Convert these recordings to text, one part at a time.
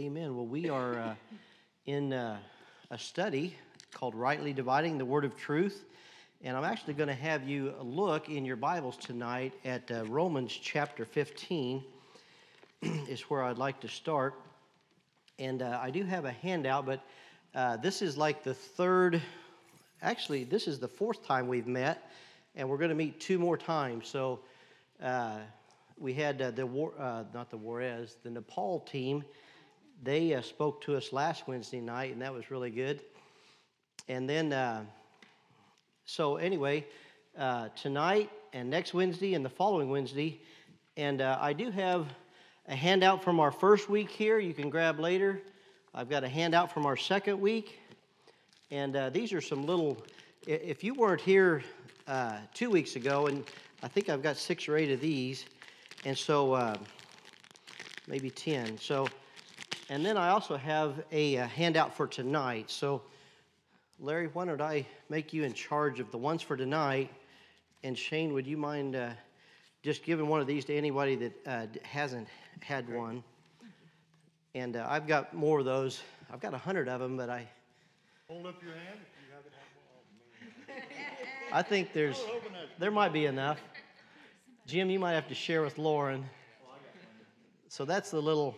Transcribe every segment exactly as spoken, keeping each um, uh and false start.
Amen. Well, we are uh, in uh, a study called Rightly Dividing the Word of Truth. And I'm actually going to have you look in your Bibles tonight at uh, Romans chapter fifteen is where I'd like to start. And uh, I do have a handout, but uh, this is like the third, actually, this is the fourth time we've met, and we're going to meet two more times. So uh, we had uh, the, uh, not the Juarez, the Nepal team. They uh, spoke to us last Wednesday night, and that was really good. And then, uh, so anyway, uh, tonight and next Wednesday and the following Wednesday, and uh, I do have a handout from our first week here. You can grab later. I've got a handout from our second week, and uh, these are some little, if you weren't here uh, two weeks ago, and I think I've got six or eight of these, and so uh, maybe ten. So, and then I also have a, a handout for tonight. So, Larry, why don't I make you in charge of the ones for tonight? And Shane, would you mind uh, just giving one of these to anybody that uh, hasn't had one? And uh, I've got more of those. I've got a hundred of them, but I... Hold up your hand if you haven't had one. I think there's, there might be enough. Jim, you might have to share with Lauren. So that's the little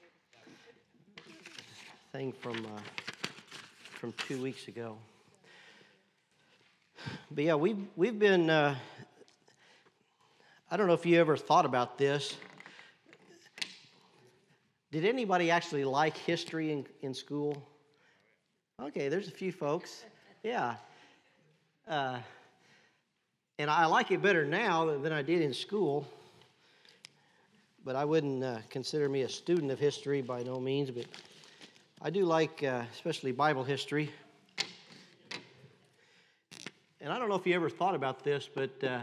thing from... Uh, from two weeks ago. But yeah, we've, we've been, uh, I don't know if you ever thought about this. Did anybody actually like history in, in school? Okay, there's a few folks. Yeah. Uh, and I like it better now than I did in school. But I wouldn't uh, consider me a student of history by no means, but I do like, uh, especially Bible history. And I don't know if you ever thought about this, but uh,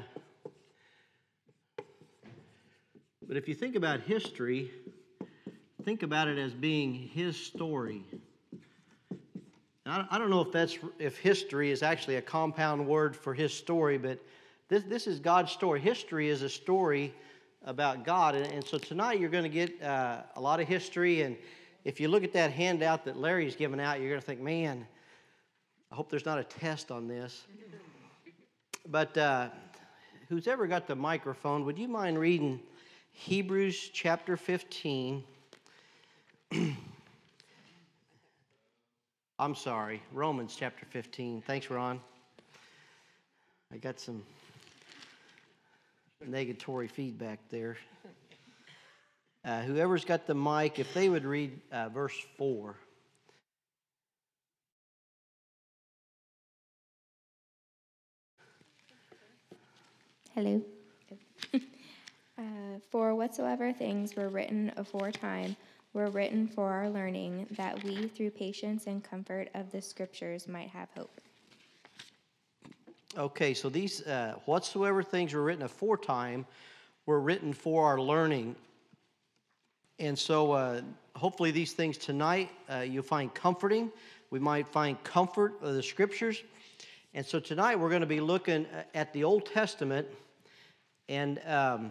but if you think about history, think about it as being His story. And I, I don't know if that's if history is actually a compound word for His story, but this this is God's story. History is a story about God, and, and so tonight you're going to get uh, a lot of history. And if you look at that handout that Larry's given out, you're going to think, man, I hope there's not a test on this. But uh, who's ever got the microphone, would you mind reading Hebrews chapter fifteen? I'm sorry, Romans chapter fifteen. Thanks, Ron. I got some negatory feedback there. Uh, whoever's got the mic, if they would read uh, verse four. Hello. uh, for whatsoever things were written aforetime were written for our learning, that we, through patience and comfort of the Scriptures, might have hope. Okay, so these uh, whatsoever things were written aforetime were written for our learning. And so uh, hopefully these things tonight uh, you'll find comforting. We might find comfort of the Scriptures. And so tonight we're going to be looking at the Old Testament. And um,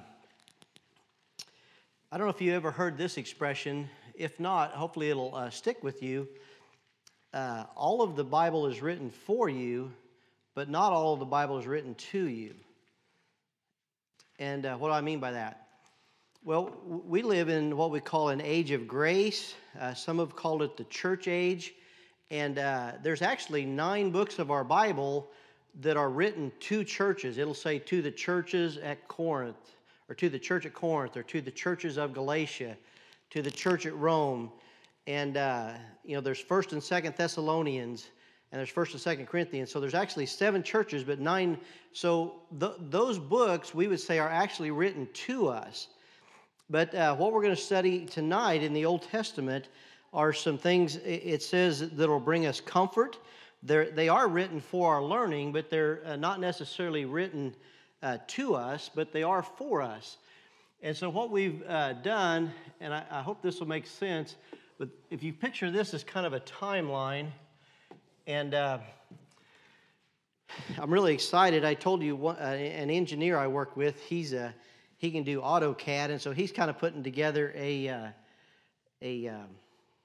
I don't know if you ever heard this expression. If not, hopefully it'll uh, stick with you. Uh, all of the Bible is written for you, but not all of the Bible is written to you. And uh, what do I mean by that? Well, we live in what we call an age of grace. Uh, some have called it the church age. And uh, there's actually nine books of our Bible that are written to churches. It'll say to the churches at Corinth, or to the church at Corinth, or to the churches of Galatia, to the church at Rome. And, uh, you know, there's First and Second Thessalonians, and there's First and Second Corinthians. So there's actually seven churches, but nine. So th- those books, we would say, are actually written to us. But uh, what we're going to study tonight in the Old Testament are some things, it says, that will bring us comfort. They're, they are written for our learning, but they're uh, not necessarily written uh, to us, but they are for us. And so what we've uh, done, and I, I hope this will make sense, but if you picture this as kind of a timeline, and uh, I'm really excited. I told you one, uh, an engineer I work with, he's a he can do AutoCAD, and so he's kind of putting together a uh, a um,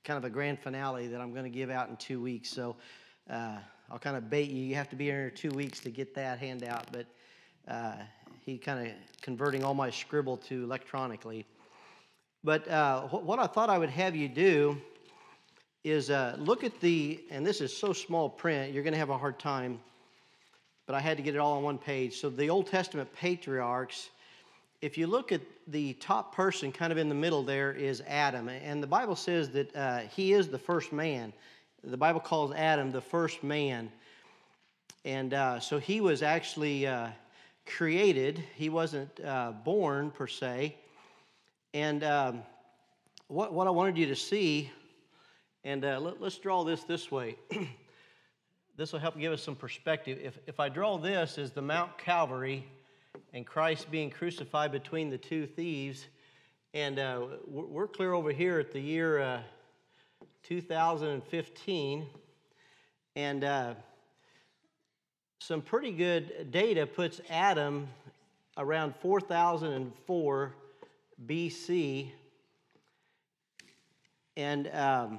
kind of a grand finale that I'm going to give out in two weeks. So uh, I'll kind of bait you. You have to be here in two weeks to get that handout. But uh, he kind of converting all my scribble to electronically. But uh, what I thought I would have you do is uh, look at the, and this is so small print, you're going to have a hard time, but I had to get it all on one page. So the Old Testament patriarchs, if you look at the top person kind of in the middle there is Adam. And the Bible says that uh, he is the first man. The Bible calls Adam the first man. And uh, so he was actually uh, created. He wasn't uh, born per se. And um, what, what I wanted you to see, and uh, let, let's draw this this way. This will help give us some perspective. If, if I draw this as the Mount Calvary and Christ being crucified between the two thieves, and uh, we're clear over here at the year uh, two thousand fifteen, and uh, some pretty good data puts Adam around four thousand four B C, and um,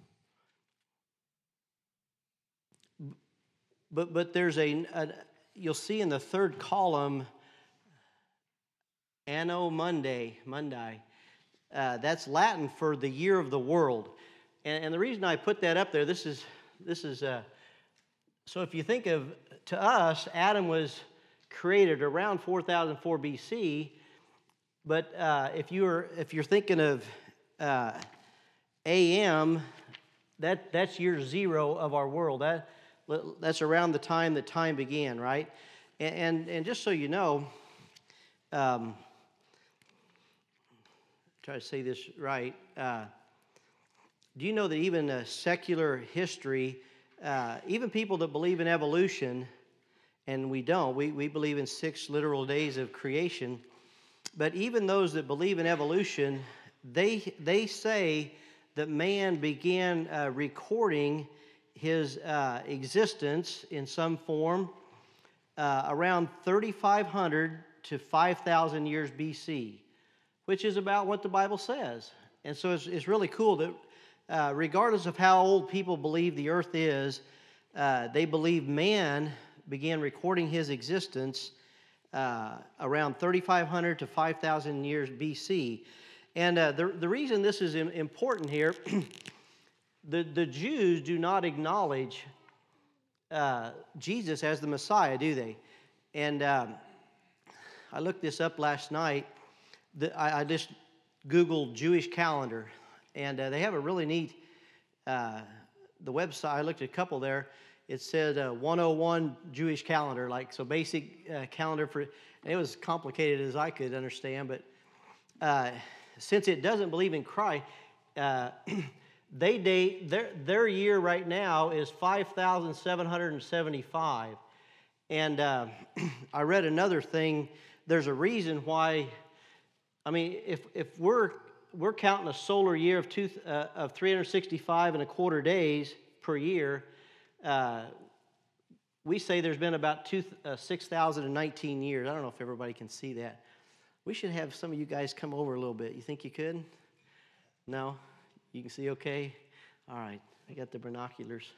but but there's a, a you'll see in the third column Anno Mundi, Mundi. Uh, that's Latin for the year of the world, and, and the reason I put that up there, this is this is uh, so if you think of, to us, Adam was created around four thousand four B C, but uh, if you're if you're thinking of uh, A M, that that's year zero of our world. That that's around the time that time began, right? And and, and just so you know. Um, Try to say this right. Uh, do you know that even uh, secular history, uh, even people that believe in evolution, and we don't, we, we believe in six literal days of creation, but even those that believe in evolution, they, they say that man began uh, recording his uh, existence in some form uh, around thirty-five hundred to five thousand years B C, which is about what the Bible says. And so it's, it's really cool that uh, regardless of how old people believe the earth is, uh, they believe man began recording his existence uh, around thirty-five hundred to five thousand years B C. And uh, the, the reason this is important here, the, the Jews do not acknowledge uh, Jesus as the Messiah, do they? And um, I looked this up last night. The, I, I just Googled Jewish calendar, and uh, they have a really neat, uh, the website, I looked at a couple there, it said uh, one oh one Jewish calendar, like, so basic uh, calendar for, and it was complicated as I could understand, but uh, since it doesn't believe in Christ, uh, they date, their, their year right now is five thousand seven hundred seventy-five, and uh, I read another thing, there's a reason why. I mean, if if we're we're counting a solar year of two uh, of three hundred sixty-five and a quarter days per year, uh, we say there's been about two uh, six thousand nineteen years. I don't know if everybody can see that. We should have some of you guys come over a little bit. You think you could? No, you can see okay. All right, I got the binoculars.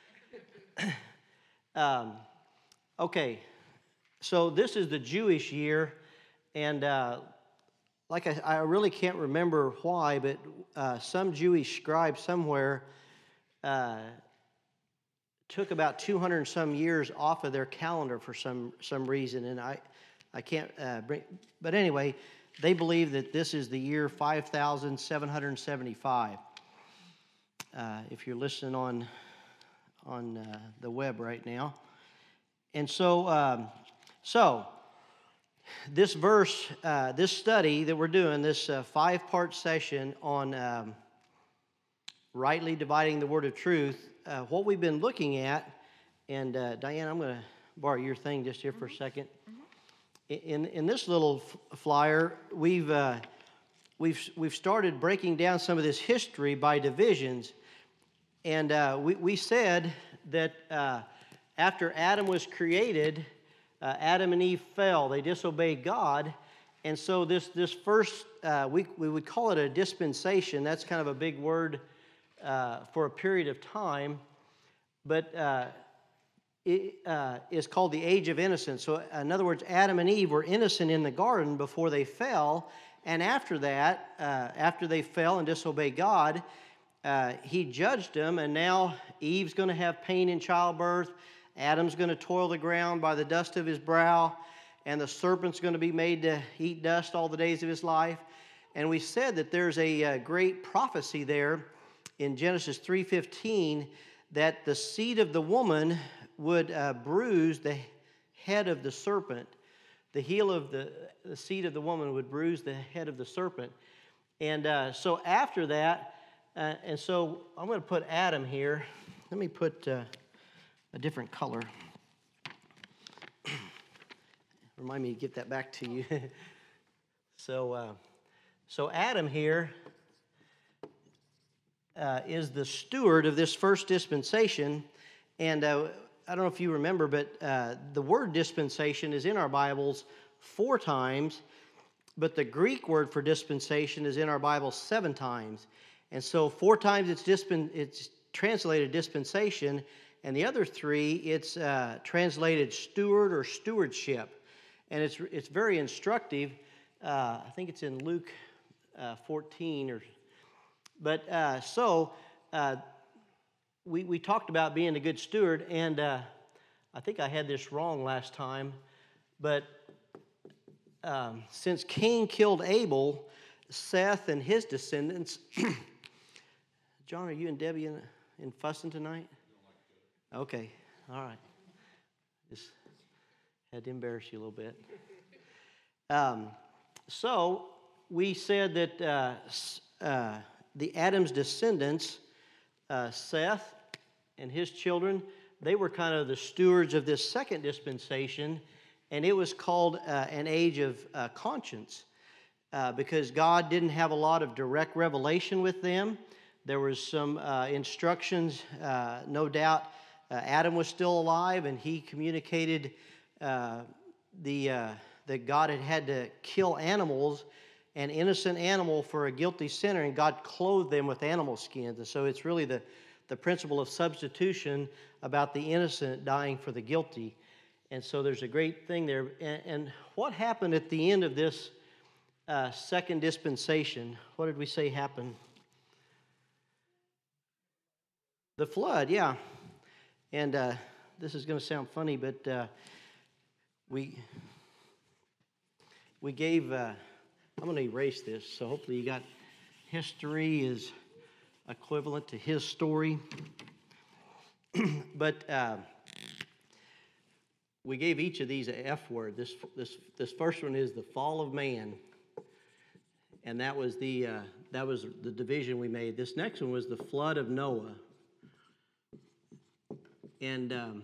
um, okay, so this is the Jewish year, and. Uh, Like I, I really can't remember why, but uh, some Jewish scribe somewhere uh, took about two hundred and some years off of their calendar for some some reason, and I I can't uh, bring. But anyway, they believe that this is the year five thousand seven hundred seventy-five. Uh, if you're listening on on uh, the web right now, and so um, so. This verse, uh, this study that we're doing, this uh, five-part session on um, rightly dividing the word of truth, uh, what we've been looking at, and uh, Diane, I'm going to borrow your thing just here for a second. Mm-hmm. In in this little f- flyer, we've uh, we've we've started breaking down some of this history by divisions, and uh, we we said that uh, after Adam was created. Uh, Adam and Eve fell. They disobeyed God. And so this this first, uh, we, we would call it a dispensation. That's kind of a big word uh, for a period of time, but uh, it uh, is called the age of innocence. So in other words, Adam and Eve were innocent in the garden before they fell, and after that, uh, after they fell and disobeyed God, uh, he judged them, and now Eve's going to have pain in childbirth, Adam's going to toil the ground by the dust of his brow, and the serpent's going to be made to eat dust all the days of his life. And we said that there's a, a great prophecy there in Genesis three fifteen that the seed of the woman would uh, bruise the head of the serpent. The heel of the, the seed of the woman would bruise the head of the serpent. And uh, so after that, uh, and so I'm going to put Adam here. Let me put uh, a different color. Remind me to get that back to you. so, uh, so Adam here uh, is the steward of this first dispensation, and uh, I don't know if you remember, but uh, the word dispensation is in our Bibles four times, but the Greek word for dispensation is in our Bibles seven times, and so four times it's dispen- it's translated dispensation, and the other three it's uh, translated steward or stewardship. And it's it's very instructive. Uh, I think it's in Luke uh, fourteen, or but uh, so uh, we we talked about being a good steward, and uh, I think I had this wrong last time, but um, since Cain killed Abel, Seth and his descendants. John, are you and Debbie in, in fussing tonight? Okay, all right. Just had to embarrass you a little bit. Um, so we said that uh, uh, the Adam's descendants, uh, Seth and his children, they were kind of the stewards of this second dispensation, and it was called uh, an age of uh, conscience uh, because God didn't have a lot of direct revelation with them. There was some uh, instructions, uh, no doubt. Uh, Adam was still alive, and he communicated Uh, the uh, that God had had to kill animals, an innocent animal for a guilty sinner, and God clothed them with animal skins. And so it's really the, the principle of substitution about the innocent dying for the guilty. And so there's a great thing there. And, and what happened at the end of this uh, second dispensation? What did we say happened? The flood, yeah. And uh, this is going to sound funny, but uh, We we gave, uh, I'm going to erase this, so hopefully you got history is equivalent to his story. But uh, we gave each of these a F word. This this this first one is the fall of man, and that was the uh, that was the division we made. This next one was the flood of Noah, and. Um,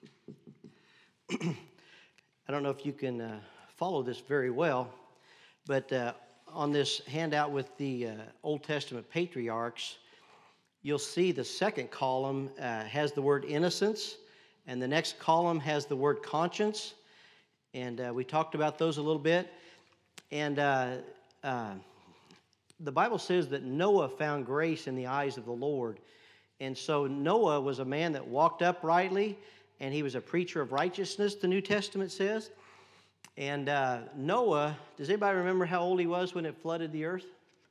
I don't know if you can uh, follow this very well, but uh, on this handout with the uh, Old Testament patriarchs, you'll see the second column uh, has the word innocence, and the next column has the word conscience, and uh, we talked about those a little bit. And uh, uh, the Bible says that Noah found grace in the eyes of the Lord, and so Noah was a man that walked uprightly, and he was a preacher of righteousness, the New Testament says. And uh, Noah, does anybody remember how old he was when it flooded the earth?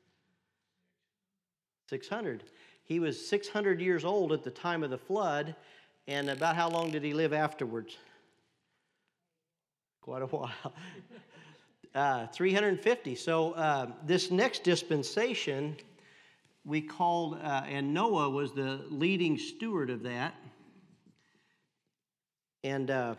six hundred. He was six hundred years old at the time of the flood, and about how long did he live afterwards? Quite a while. uh, three hundred fifty. So uh, this next dispensation, we called, uh, and Noah was the leading steward of that. And uh,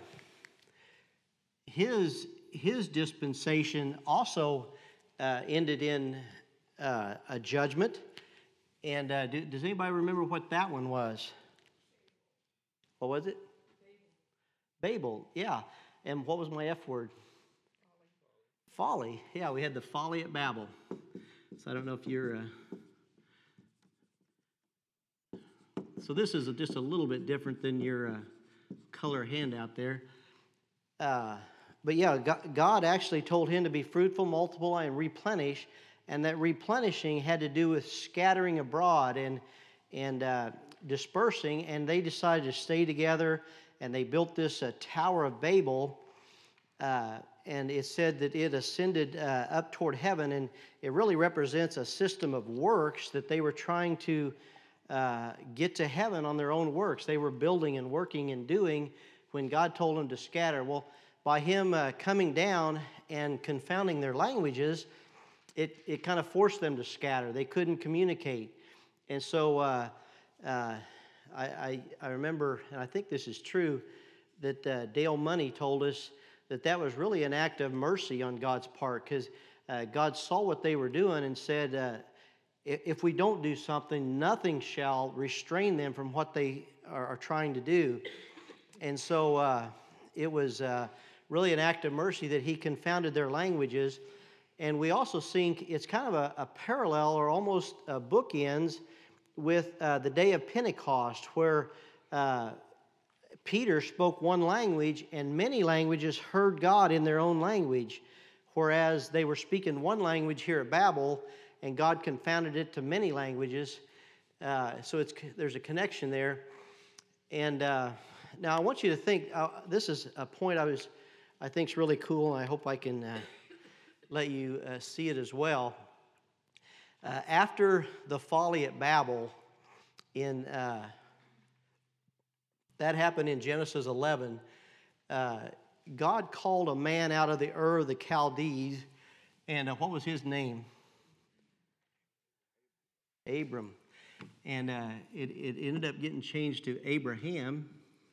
his his dispensation also uh, ended in uh, a judgment. And uh, do, does anybody remember what that one was? What was it? Babel. Babel, yeah. And what was my F word? Folly. Folly. Yeah, we had the folly at Babel. So I don't know if you're... Uh... So this is a, just a little bit different than your... Uh, color handout there. Uh, but yeah, God actually told him to be fruitful, multiply, and replenish, and that replenishing had to do with scattering abroad. And and uh, dispersing, and they decided to stay together, and they built this uh, Tower of Babel, uh, and it said that it ascended uh, up toward heaven, and it really represents a system of works that they were trying to uh, get to heaven on their own works. They were building and working and doing when God told them to scatter. Well, by him uh, coming down and confounding their languages, it, it kind of forced them to scatter. They couldn't communicate. And so uh, uh, I, I, I remember, and I think this is true, that uh, Dale Money told us that that was really an act of mercy on God's part, because uh, God saw what they were doing and said, uh, if we don't do something, nothing shall restrain them from what they are, are trying to do. And so uh, it was uh, really an act of mercy that he confounded their languages. And we also think it's kind of a, a parallel or almost a bookends with uh, the day of Pentecost, where uh, Peter spoke one language and many languages heard God in their own language, whereas they were speaking one language here at Babel and God confounded it to many languages. Uh, so it's, there's a connection there. And uh, now I want you to think, uh, this is a point I was, I think is really cool, and I hope I can uh, let you uh, see it as well. Uh, after the folly at Babel, in uh, that happened in Genesis eleven, uh, God called a man out of the Ur of the Chaldees, and uh, what was his name? Abram. And uh, it, it ended up getting changed to Abraham.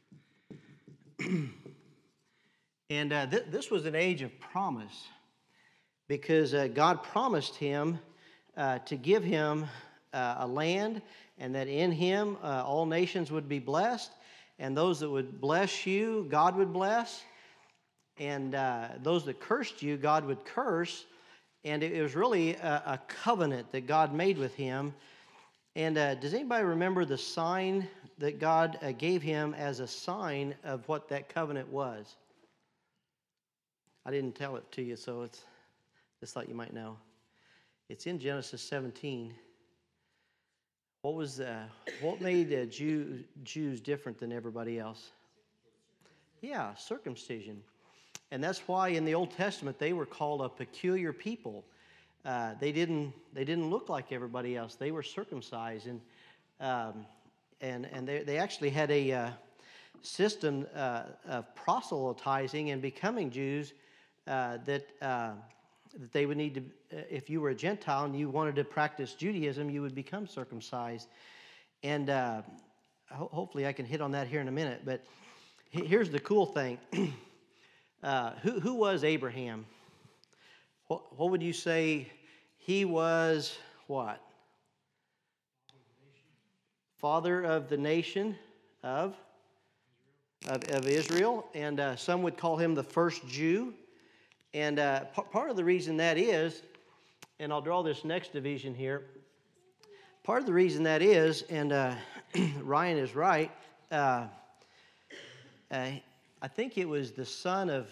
and uh, th- this was an age of promise, because uh, God promised him uh, to give him uh, a land, and that in him uh, all nations would be blessed, and those that would bless you, God would bless, and uh, those that cursed you, God would curse. And it was really a, a covenant that God made with him. And uh, does anybody remember the sign that God uh, gave him as a sign of what that covenant was? I didn't tell it to you, so it's just thought you might know. It's in Genesis seventeen. What was uh, what made uh, Jew, Jews different than everybody else? Yeah, circumcision. And that's why in the Old Testament they were called a peculiar people. Uh, they didn't they didn't look like everybody else. They were circumcised, and um, and and they they actually had a uh, system uh, of proselytizing and becoming Jews uh, that uh, that they would need to. Uh, if you were a Gentile and you wanted to practice Judaism, you would become circumcised. And uh, ho- hopefully I can hit on that here in a minute. But he- here's the cool thing. Uh, who, who was Abraham? What, what would you say he was? What? Father of the nation of of, of Israel, and uh, some would call him the first Jew. And uh, p- part of the reason that is, and I'll draw this next division here. Part of the reason that is, and uh, Ryan is right. Uh, uh, I think it was the son of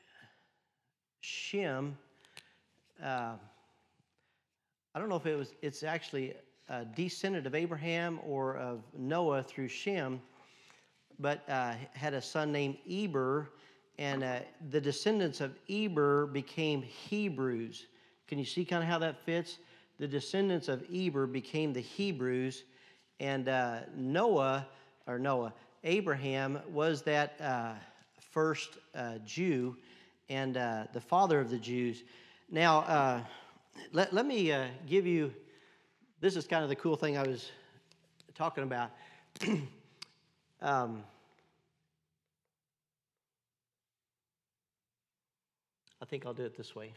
Shem. Uh, I don't know if it was. It's actually a descendant of Abraham or of Noah through Shem, but uh, had a son named Eber, and uh, the descendants of Eber became Hebrews. Can you see kind of how that fits? The descendants of Eber became the Hebrews, and uh, Noah, or Noah, Abraham was that uh, first uh, Jew and uh, the father of the Jews. Now, uh, let, let me uh, give you, this is kind of the cool thing I was talking about. um, I think I'll do it this way.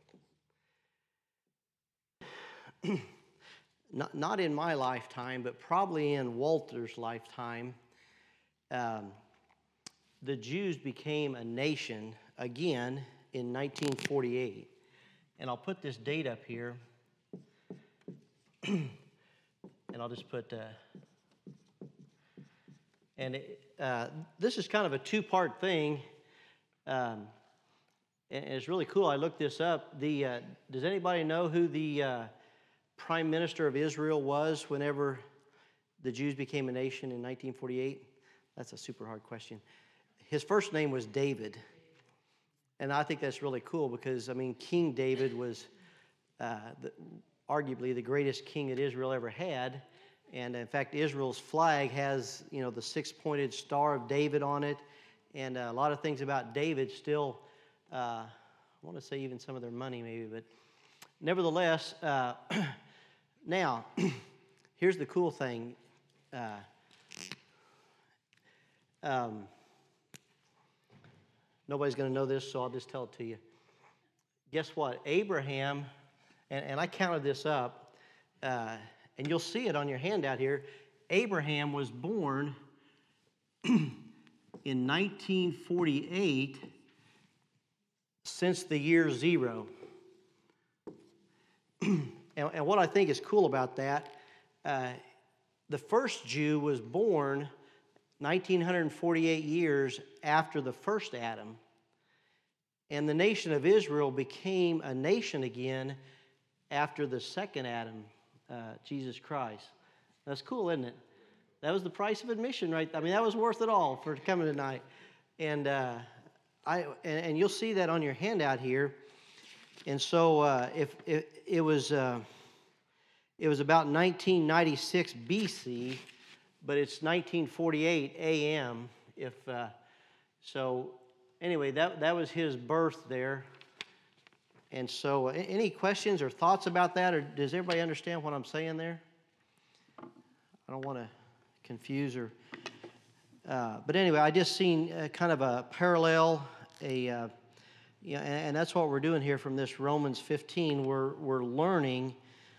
not, not in my lifetime, but probably in Walter's lifetime, um, the Jews became a nation again in nineteen forty-eight. And I'll put this date up here. And I'll just put, uh, and it, uh, this is kind of a two-part thing. Um, and it's really cool. I looked this up. The uh, does anybody know who the uh, Prime Minister of Israel was whenever the Jews became a nation in nineteen forty-eight? That's a super hard question. His first name was David. And I think that's really cool because, I mean, King David was uh, the, arguably the greatest king that Israel ever had. And in fact, Israel's flag has, you know, the six-pointed Star of David on it. And uh, a lot of things about David still, uh, I want to say even some of their money maybe, but nevertheless, uh, now, here's the cool thing. Uh, um, nobody's going to know this, so I'll just tell it to you. Guess what? Abraham, and, and I counted this up, uh, and you'll see it on your handout here. Abraham was born in nineteen forty-eight since the year zero. and, and what I think is cool about that, uh, the first Jew was born nineteen forty-eight years after the first Adam. And the nation of Israel became a nation again after the second Adam, uh, Jesus Christ. That's cool, isn't it? That was the price of admission, right? I mean, that was worth it all for coming tonight. And uh, I and, and you'll see that on your handout here. And so, uh, if, if it was uh, it was about nineteen ninety-six B C, but it's nineteen forty-eight A M. If uh, so, anyway, that that was his birth there. And so, any questions or thoughts about that, or does everybody understand what I'm saying there? I don't want to confuse or, uh, but anyway, I just seen uh, kind of a parallel, a, uh, you know, and, and that's what we're doing here from this Romans fifteen. We're we're learning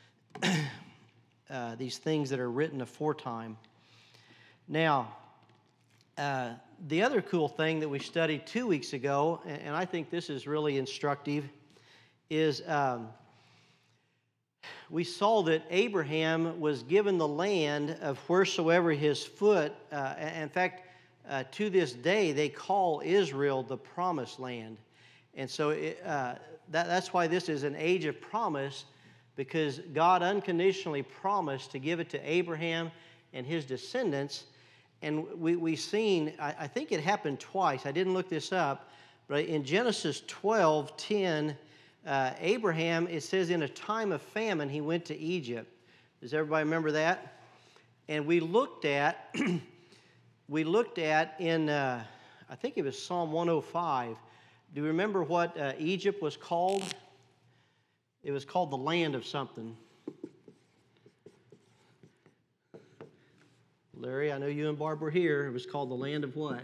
uh, these things that are written aforetime. Now, uh, the other cool thing that we studied two weeks ago, and, and I think this is really instructive, is um, we saw that Abraham was given the land of wheresoever his foot, uh, in fact, uh, to this day, they call Israel the promised land. And so it, uh, that, that's why this is an age of promise, because God unconditionally promised to give it to Abraham and his descendants. And we, we've seen, I, I think it happened twice. I didn't look this up, but in Genesis twelve ten, Uh, Abraham, it says, in a time of famine, he went to Egypt. Does everybody remember that? And we looked at, we looked at in, uh, I think it was Psalm one oh five. Do you remember what uh, Egypt was called? It was called the land of something. Larry, I know you and Barb were here. It was called the land of what?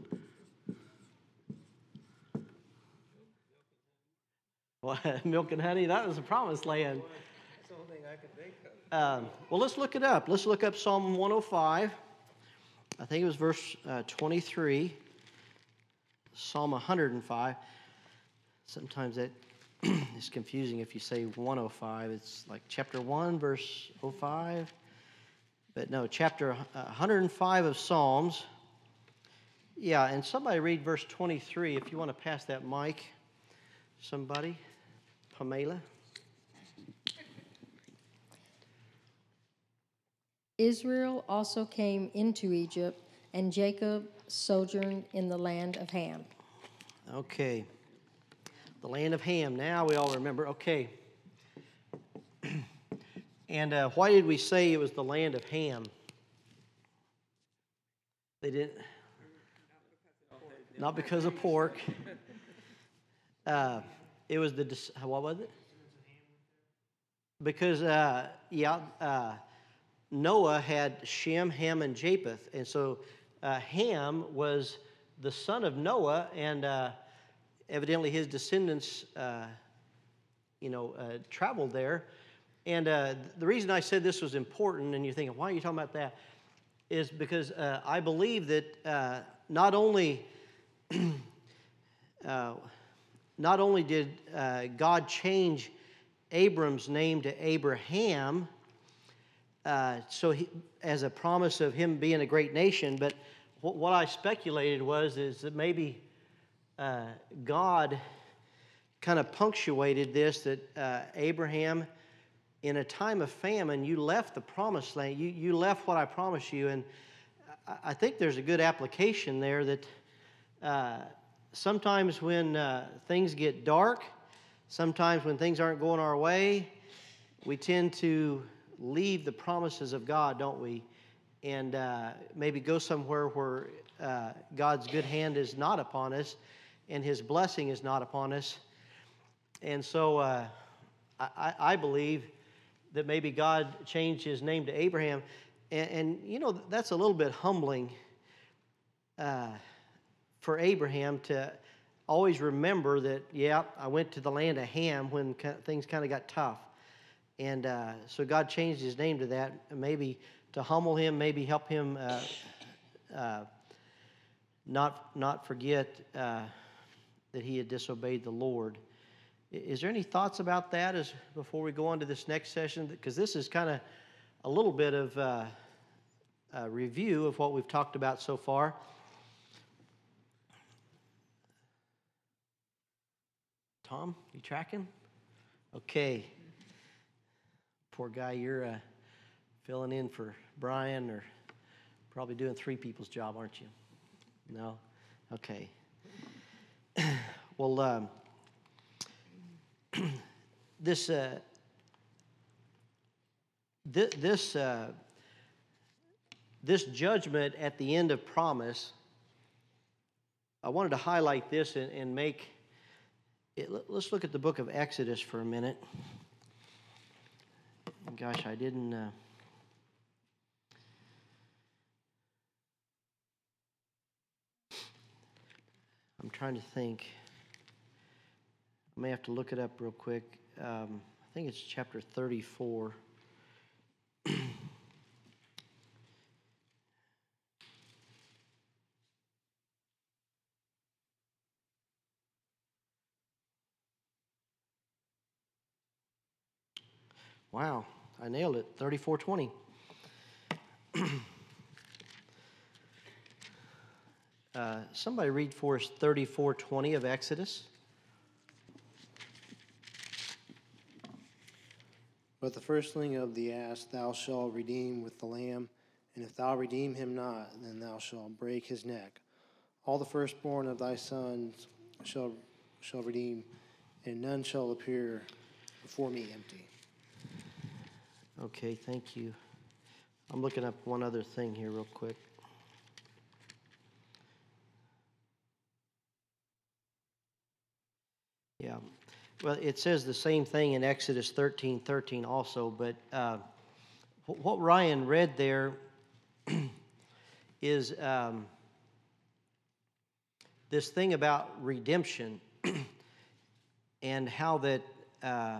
Well, milk and honey, that was the promised land. That's the only thing I can think of. Um, well, let's look it up. Let's look up Psalm one oh five. I think it was verse uh, twenty-three. Psalm one hundred five. Sometimes that is confusing if you say one oh five. It's like chapter one, verse oh five. But no, chapter one hundred five of Psalms. Yeah, and somebody read verse twenty-three if you want to pass that mic. Somebody. Pamela. Israel also came into Egypt, and Jacob sojourned in the land of Ham. Okay. The land of Ham. Now we all remember. Okay. And uh, why did we say it was the land of Ham? They didn't. Not because of pork. Uh, it was the, what was it? Because, uh, yeah, uh, Noah had Shem, Ham, and Japheth. And so uh, Ham was the son of Noah, and uh, evidently his descendants, uh, you know, uh, traveled there. And uh, the reason I said this was important, and you're thinking, why are you talking about that? Is because uh, I believe that uh, not only uh, not only did uh, God change Abram's name to Abraham, uh, so he, as a promise of him being a great nation, but what, what I speculated was is that maybe uh, God kind of punctuated this, that uh, Abraham in a time of famine, you left the promised land. You, you left what I promised you. And I, I think there's a good application there that uh, sometimes when uh, things get dark, sometimes when things aren't going our way, we tend to leave the promises of God, don't we? And uh, maybe go somewhere where uh, God's good hand is not upon us and His blessing is not upon us. And so uh, I, I believe that maybe God changed His name to Abraham. And, and you know, that's a little bit humbling uh, for Abraham to always remember that, yeah, I went to the land of Ham when things kind of got tough. And uh, so God changed his name to that, maybe to humble him, maybe help him uh, uh, not not forget uh, that he had disobeyed the Lord. Is there any thoughts about that as before we go on to this next session? Because this is kind of a little bit of uh, a review of what we've talked about so far. Tom, you tracking? Okay. Poor guy, you're uh, filling in for Brian, or probably doing three people's job, aren't you? No? Okay. Well, um, this uh, th- this uh, this judgment at the end of promise, I wanted to highlight this and, and make it. Let's look at the book of Exodus for a minute. Gosh, I didn't. Uh, I'm trying to think. I may have to look it up real quick. Um, I think it's chapter thirty-four. Wow, I nailed it. thirty-four twenty. uh, somebody read for us thirty-four twenty of Exodus. But the firstling of the ass thou shalt redeem with the lamb, and if thou redeem him not, then thou shalt break his neck. All the firstborn of thy sons shall shall redeem, and none shall appear before me empty. Okay, thank you. I'm looking up one other thing here real quick. Yeah. Well, it says the same thing in Exodus thirteen thirteen also, but uh, what Ryan read there is um, this thing about redemption and how that uh,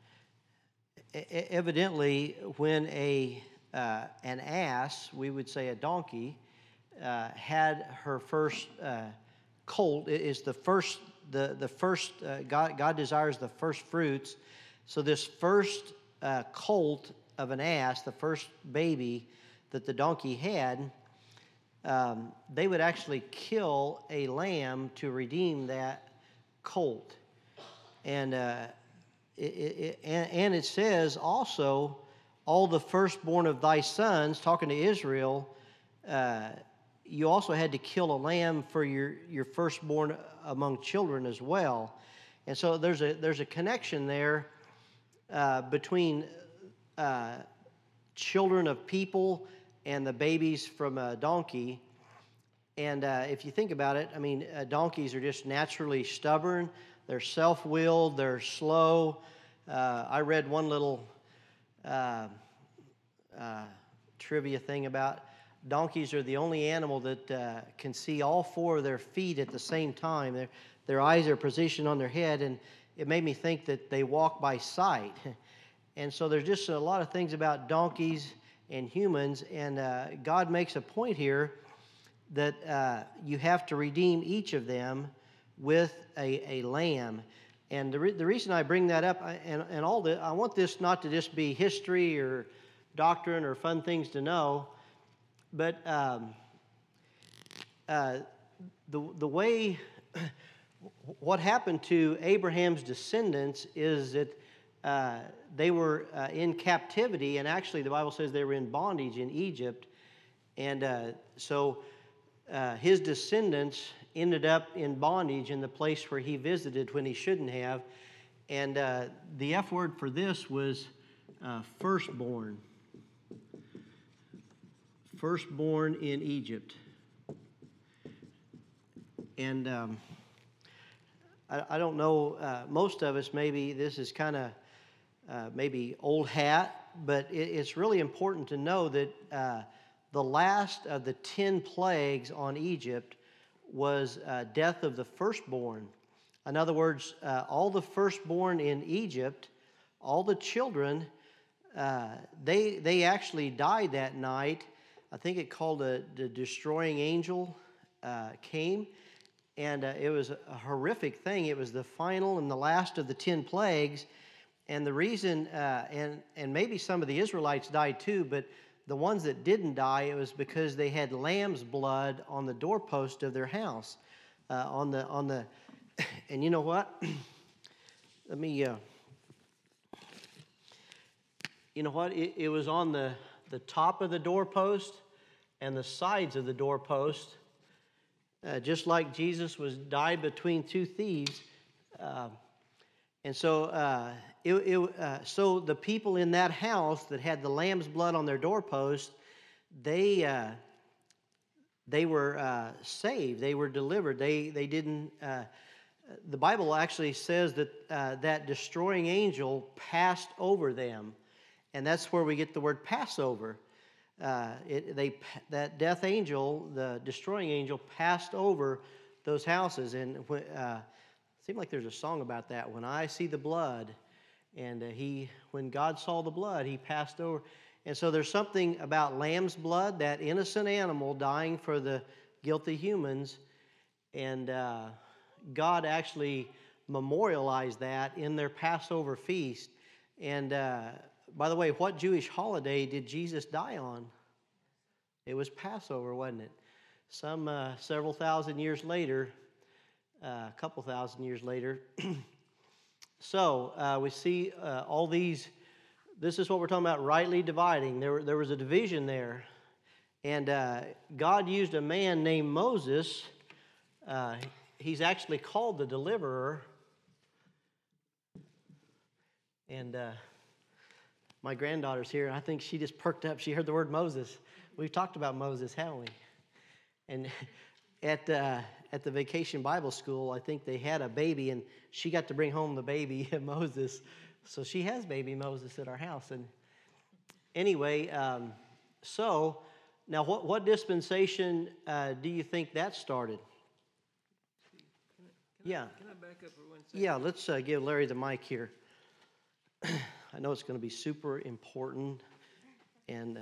evidently when a uh, an ass, we would say a donkey, uh, had her first uh, colt, it is the first The, the first, uh, God, God desires the first fruits. So this first uh, colt of an ass, the first baby that the donkey had, um, they would actually kill a lamb to redeem that colt. And, uh, it, it, and, and it says also, all the firstborn of thy sons, talking to Israel, uh, you also had to kill a lamb for your, your firstborn among children as well. And so there's a there's a connection there uh, between uh, children of people and the babies from a donkey. And uh, if you think about it, I mean, uh, donkeys are just naturally stubborn. They're self-willed. They're slow. Uh, I read one little uh, uh, trivia thing about donkeys are the only animal that uh, can see all four of their feet at the same time. Their, their eyes are positioned on their head, and it made me think that they walk by sight. And so there's just a lot of things about donkeys and humans, and uh, God makes a point here that uh, you have to redeem each of them with a, a lamb. And the, re- the reason I bring that up, I, and, and all the, I want this not to just be history or doctrine or fun things to know, but um, uh, the the way what happened to Abraham's descendants is that uh, they were uh, in captivity, and actually the Bible says they were in bondage in Egypt. And uh, so uh, his descendants ended up in bondage in the place where he visited when he shouldn't have. And uh, the F word for this was uh, firstborn. Firstborn in Egypt. And um, I, I don't know, uh, most of us maybe this is kind of uh, maybe old hat, but it, it's really important to know that uh, the last of the ten plagues on Egypt was uh, death of the firstborn. In other words, uh, all the firstborn in Egypt, all the children, uh, they they actually died that night. I think it called a, the destroying angel uh, came, and uh, it was a horrific thing. It was the final and the last of the ten plagues, and the reason, uh, and and maybe some of the Israelites died too, but the ones that didn't die, it was because they had lamb's blood on the doorpost of their house, uh, on the on the, and you know what? Let me. Uh, you know what? It, it was on the the top of the doorpost and the sides of the doorpost, uh, just like Jesus was died between two thieves, uh, and so. Uh, It, it, uh, so the people in that house that had the lamb's blood on their doorpost, they uh, they were uh, saved. They were delivered. They they didn't. Uh, the Bible actually says that uh, that destroying angel passed over them, and that's where we get the word Passover. Uh, it, they that death angel, the destroying angel, passed over those houses, and uh, it seemed like there's a song about that. When I see the blood. And uh, he, when God saw the blood, he passed over. And so there's something about lamb's blood, that innocent animal dying for the guilty humans. And uh, God actually memorialized that in their Passover feast. And uh, by the way, what Jewish holiday did Jesus die on? It was Passover, wasn't it? Some uh, several thousand years later, uh, a couple thousand years later. So uh, we see uh, all these, this is what we're talking about, rightly dividing. There, there was a division there. And uh, God used a man named Moses. Uh, he's actually called the deliverer. And uh, my granddaughter's here. I think she just perked up. She heard the word Moses. We've talked about Moses, haven't we? And at uh, at the Vacation Bible School, I think they had a baby, and she got to bring home the baby Moses. So she has baby Moses at our house. And anyway, um, so now what, what dispensation uh, do you think that started? Can I, Yeah. Can I back up for one second? Yeah, let's uh, give Larry the mic here. I know it's going to be super important and uh,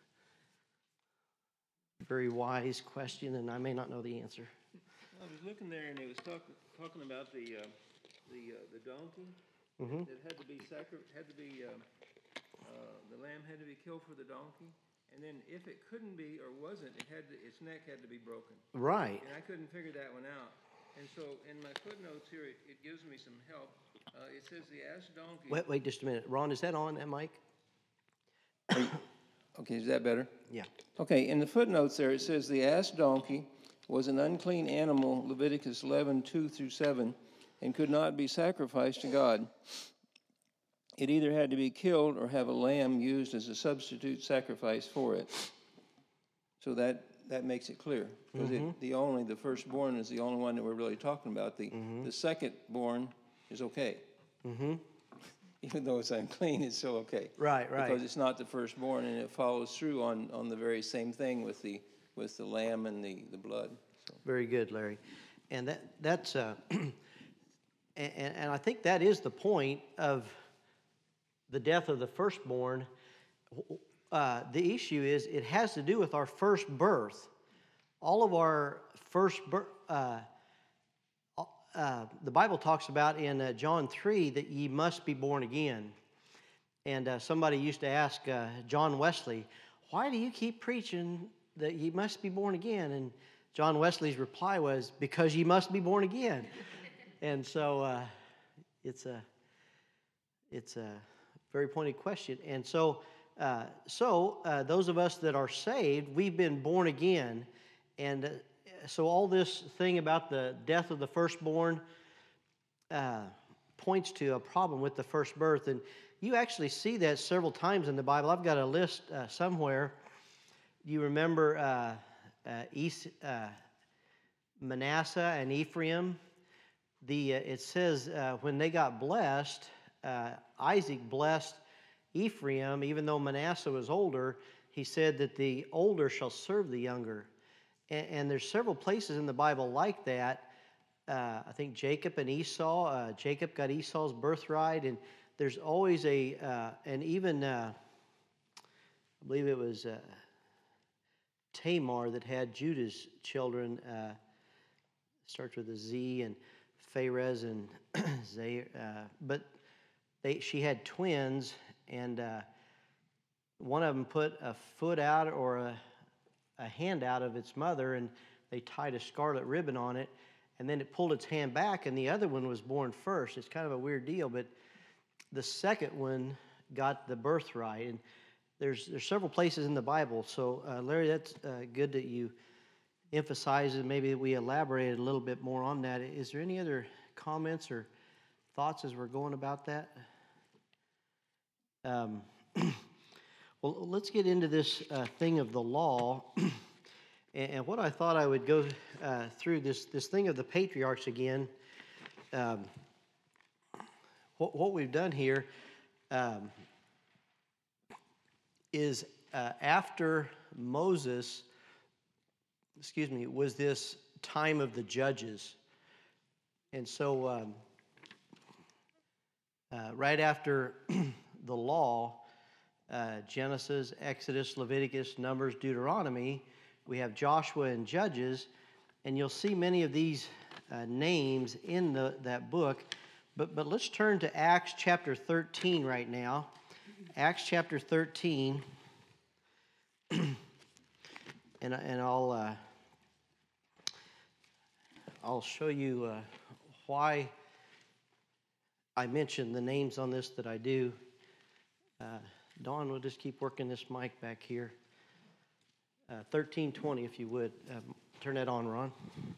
very wise question, and I may not know the answer. I was looking there, and it was talk, talking about the uh, the uh, the donkey Mm-hmm. that had to be sacri- had to be uh, uh, the lamb had to be killed for the donkey, and then if it couldn't be or wasn't, it had to, its neck had to be broken. Right. And I couldn't figure that one out. And so in my footnotes here, it, it gives me some help. Uh, it says the ass donkey. Wait, wait just a minute. Ron, is that on, that mic? Okay, is that better? Yeah. Okay, in the footnotes there, it says the ass donkey was an unclean animal, Leviticus eleven, two through seven, and could not be sacrificed to God. It either had to be killed or have a lamb used as a substitute sacrifice for it. So that, that makes it clear. Because Mm-hmm. it, the only, the firstborn is the only one that we're really talking about. The, Mm-hmm. the secondborn is okay. Mm-hmm. Even though it's unclean, it's still okay. Right, right. Because it's not the firstborn, and it follows through on, on the very same thing with the with the lamb and the, the blood. So. Very good, Larry. And that that's uh, and, and I think that is the point of the death of the firstborn. Uh, the issue is it has to do with our first birth. All of our first birth. Uh, uh, the Bible talks about in uh, John three that ye must be born again. And uh, somebody used to ask uh, John Wesley, why do you keep preaching that ye must be born again? And John Wesley's reply was, because ye must be born again. And so uh, it's a, it's a very pointed question. And so, uh, so uh, those of us that are saved, we've been born again. And uh, so all this thing about the death of the firstborn uh, points to a problem with the first birth. And you actually see that several times in the Bible. I've got a list uh, somewhere. You remember uh, uh, Es- uh, Manasseh and Ephraim? The, uh, it says uh, when they got blessed, uh, Isaac blessed Ephraim, even though Manasseh was older. He said that the older shall serve the younger. And, and there's several places in the Bible like that. Uh, I think Jacob and Esau, uh, Jacob got Esau's birthright, and there's always a, uh, and even, uh, I believe it was uh, Tamar that had Judah's children, uh, starts with a Z, and Pharez and Zair, uh, but they, she had twins, and uh, one of them put a foot out or a, a hand out of its mother, and they tied a scarlet ribbon on it, and then it pulled its hand back, and the other one was born first. It's kind of a weird deal, but the second one got the birthright, and there's there's several places in the Bible. So, uh, Larry, that's uh, good that you emphasize, and maybe we elaborated a little bit more on that. Is there any other comments or thoughts as we're going about that? Um, well, let's get into this uh, thing of the law. And what I thought I would go uh, through this this thing of the patriarchs again. Um, what, what we've done here um, is uh, after Moses, excuse me, was this time of the judges, and so um, uh, right after the law, uh, Genesis, Exodus, Leviticus, Numbers, Deuteronomy. We have Joshua and Judges, and you'll see many of these uh, names in the, that book. But, but let's turn to Acts chapter thirteen right now. Acts chapter thirteen, and, and I'll, uh, I'll show you uh, why I mention the names on this that I do. Uh, Dawn, we'll just keep working this mic back here. Uh, thirteen twenty, if you would. Um, turn that on, Ron.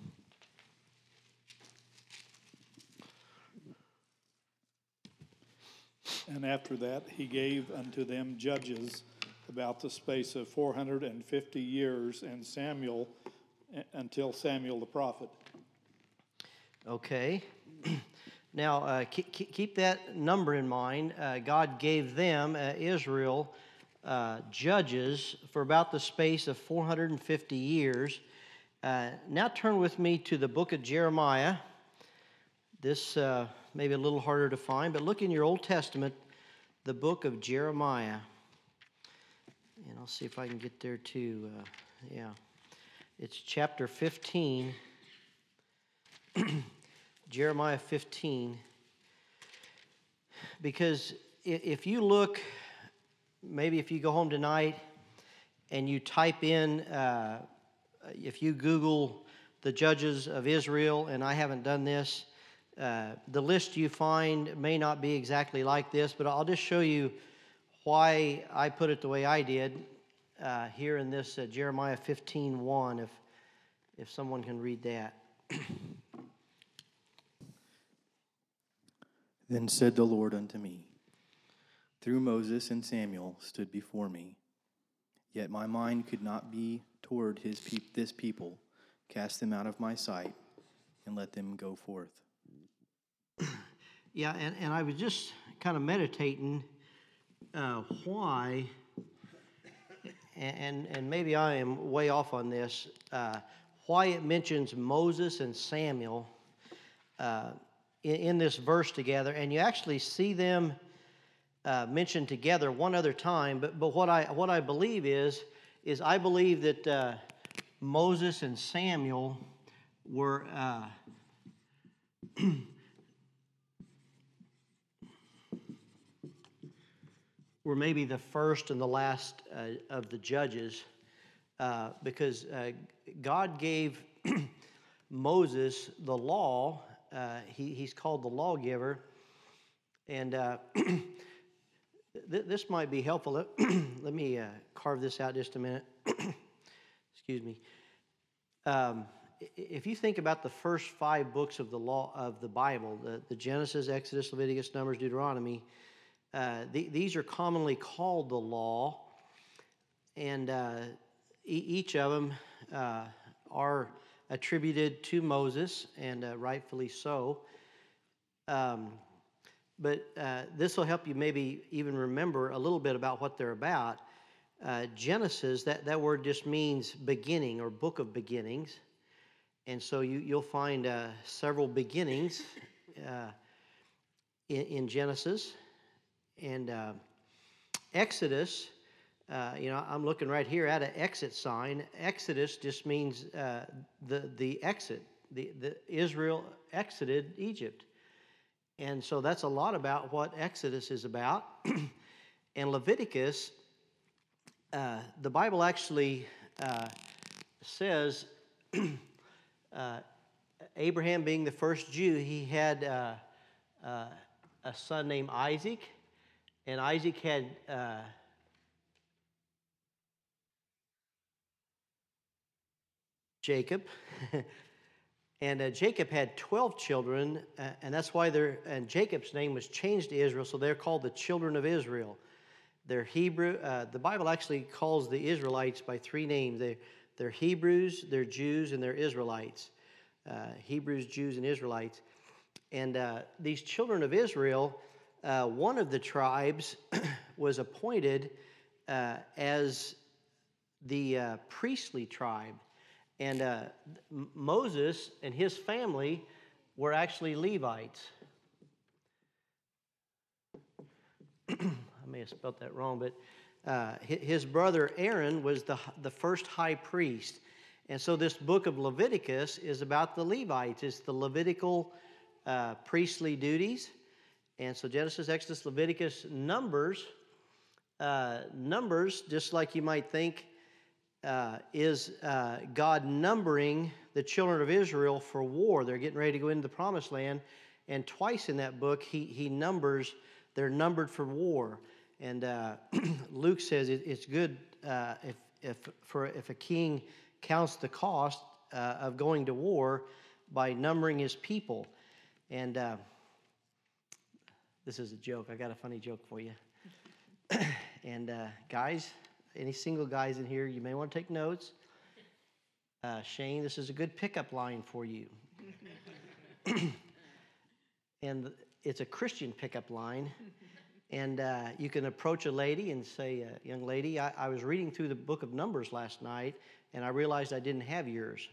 And after that, he gave unto them judges about the space of four hundred and fifty years, and Samuel, until Samuel the prophet. Okay. Now, uh, keep, keep that number in mind. Uh, God gave them, uh, Israel, uh, judges for about the space of four hundred fifty years. Uh, now turn with me to the book of Jeremiah. This uh, may be a little harder to find, but look in your Old Testament, the book of Jeremiah. And I'll see if I can get there too. Uh, yeah. It's chapter fifteen. Jeremiah fifteen. Because if you look, maybe if you go home tonight and you type in, uh, if you Google the judges of Israel, and I haven't done this, uh, the list you find may not be exactly like this, but I'll just show you why I put it the way I did uh, here in this uh, Jeremiah fifteen one, if, if someone can read that. Then said the Lord unto me, through Moses and Samuel stood before me, yet my mind could not be toward his pe- this people. Cast them out of my sight, and let them go forth. Yeah, and, and I was just kind of meditating uh, why, and, and maybe I am way off on this, uh, why it mentions Moses and Samuel uh, in, in this verse together, and you actually see them uh, mentioned together one other time. But but what I what I believe is is I believe that uh, Moses and Samuel were. Uh, were maybe the first and the last uh, of the judges, uh, because uh, God gave Moses the law. Uh, he, he's called the lawgiver. And uh, th- this might be helpful. Let, let me uh, carve this out just a minute. Excuse me. Um, if you think about the first five books of the law of the Bible, the, the Genesis, Exodus, Leviticus, Numbers, Deuteronomy, uh, the, these are commonly called the law, and uh, e- each of them uh, are attributed to Moses, and uh, rightfully so. Um, but uh, this will help you maybe even remember a little bit about what they're about. Uh, Genesis, that, that word just means beginning or book of beginnings. And so you, you'll find uh, several beginnings uh, in, in Genesis. And uh, Exodus, uh, you know, I'm looking right here at an exit sign. Exodus just means uh, the, the exit. The, the Israel exited Egypt. And so that's a lot about what Exodus is about. And Leviticus, uh, the Bible actually uh, says, uh, Abraham being the first Jew, he had uh, uh, a son named Isaac, and Isaac had uh, Jacob. And uh, Jacob had twelve children, uh, and that's why they're, and Jacob's name was changed to Israel, so they're called the children of Israel. They're Hebrew, uh, the Bible actually calls the Israelites by three names. They, they're Hebrews, they're Jews, and they're Israelites. Uh, Hebrews, Jews, and Israelites. And uh, these children of Israel, uh, one of the tribes was appointed uh, as the uh, priestly tribe. And uh, Moses and his family were actually Levites. I may have spelled that wrong, but uh, his brother Aaron was the, the first high priest. And so this book of Leviticus is about the Levites. It's the Levitical uh, priestly duties. And so Genesis, Exodus, Leviticus, Numbers, uh, Numbers, just like you might think, Uh, is uh, God numbering the children of Israel for war. They're getting ready to go into the promised land, and twice in that book he he numbers, they're numbered for war. And uh, Luke says it, it's good uh, if if for if a king counts the cost uh, of going to war by numbering his people. And uh, this is a joke. I got a funny joke for you. And uh, guys, any single guys in here, you may want to take notes. Uh, Shane, this is a good pickup line for you. And it's a Christian pickup line. And uh, you can approach a lady and say, uh, young lady, I, I was reading through the book of Numbers last night, and I realized I didn't have yours.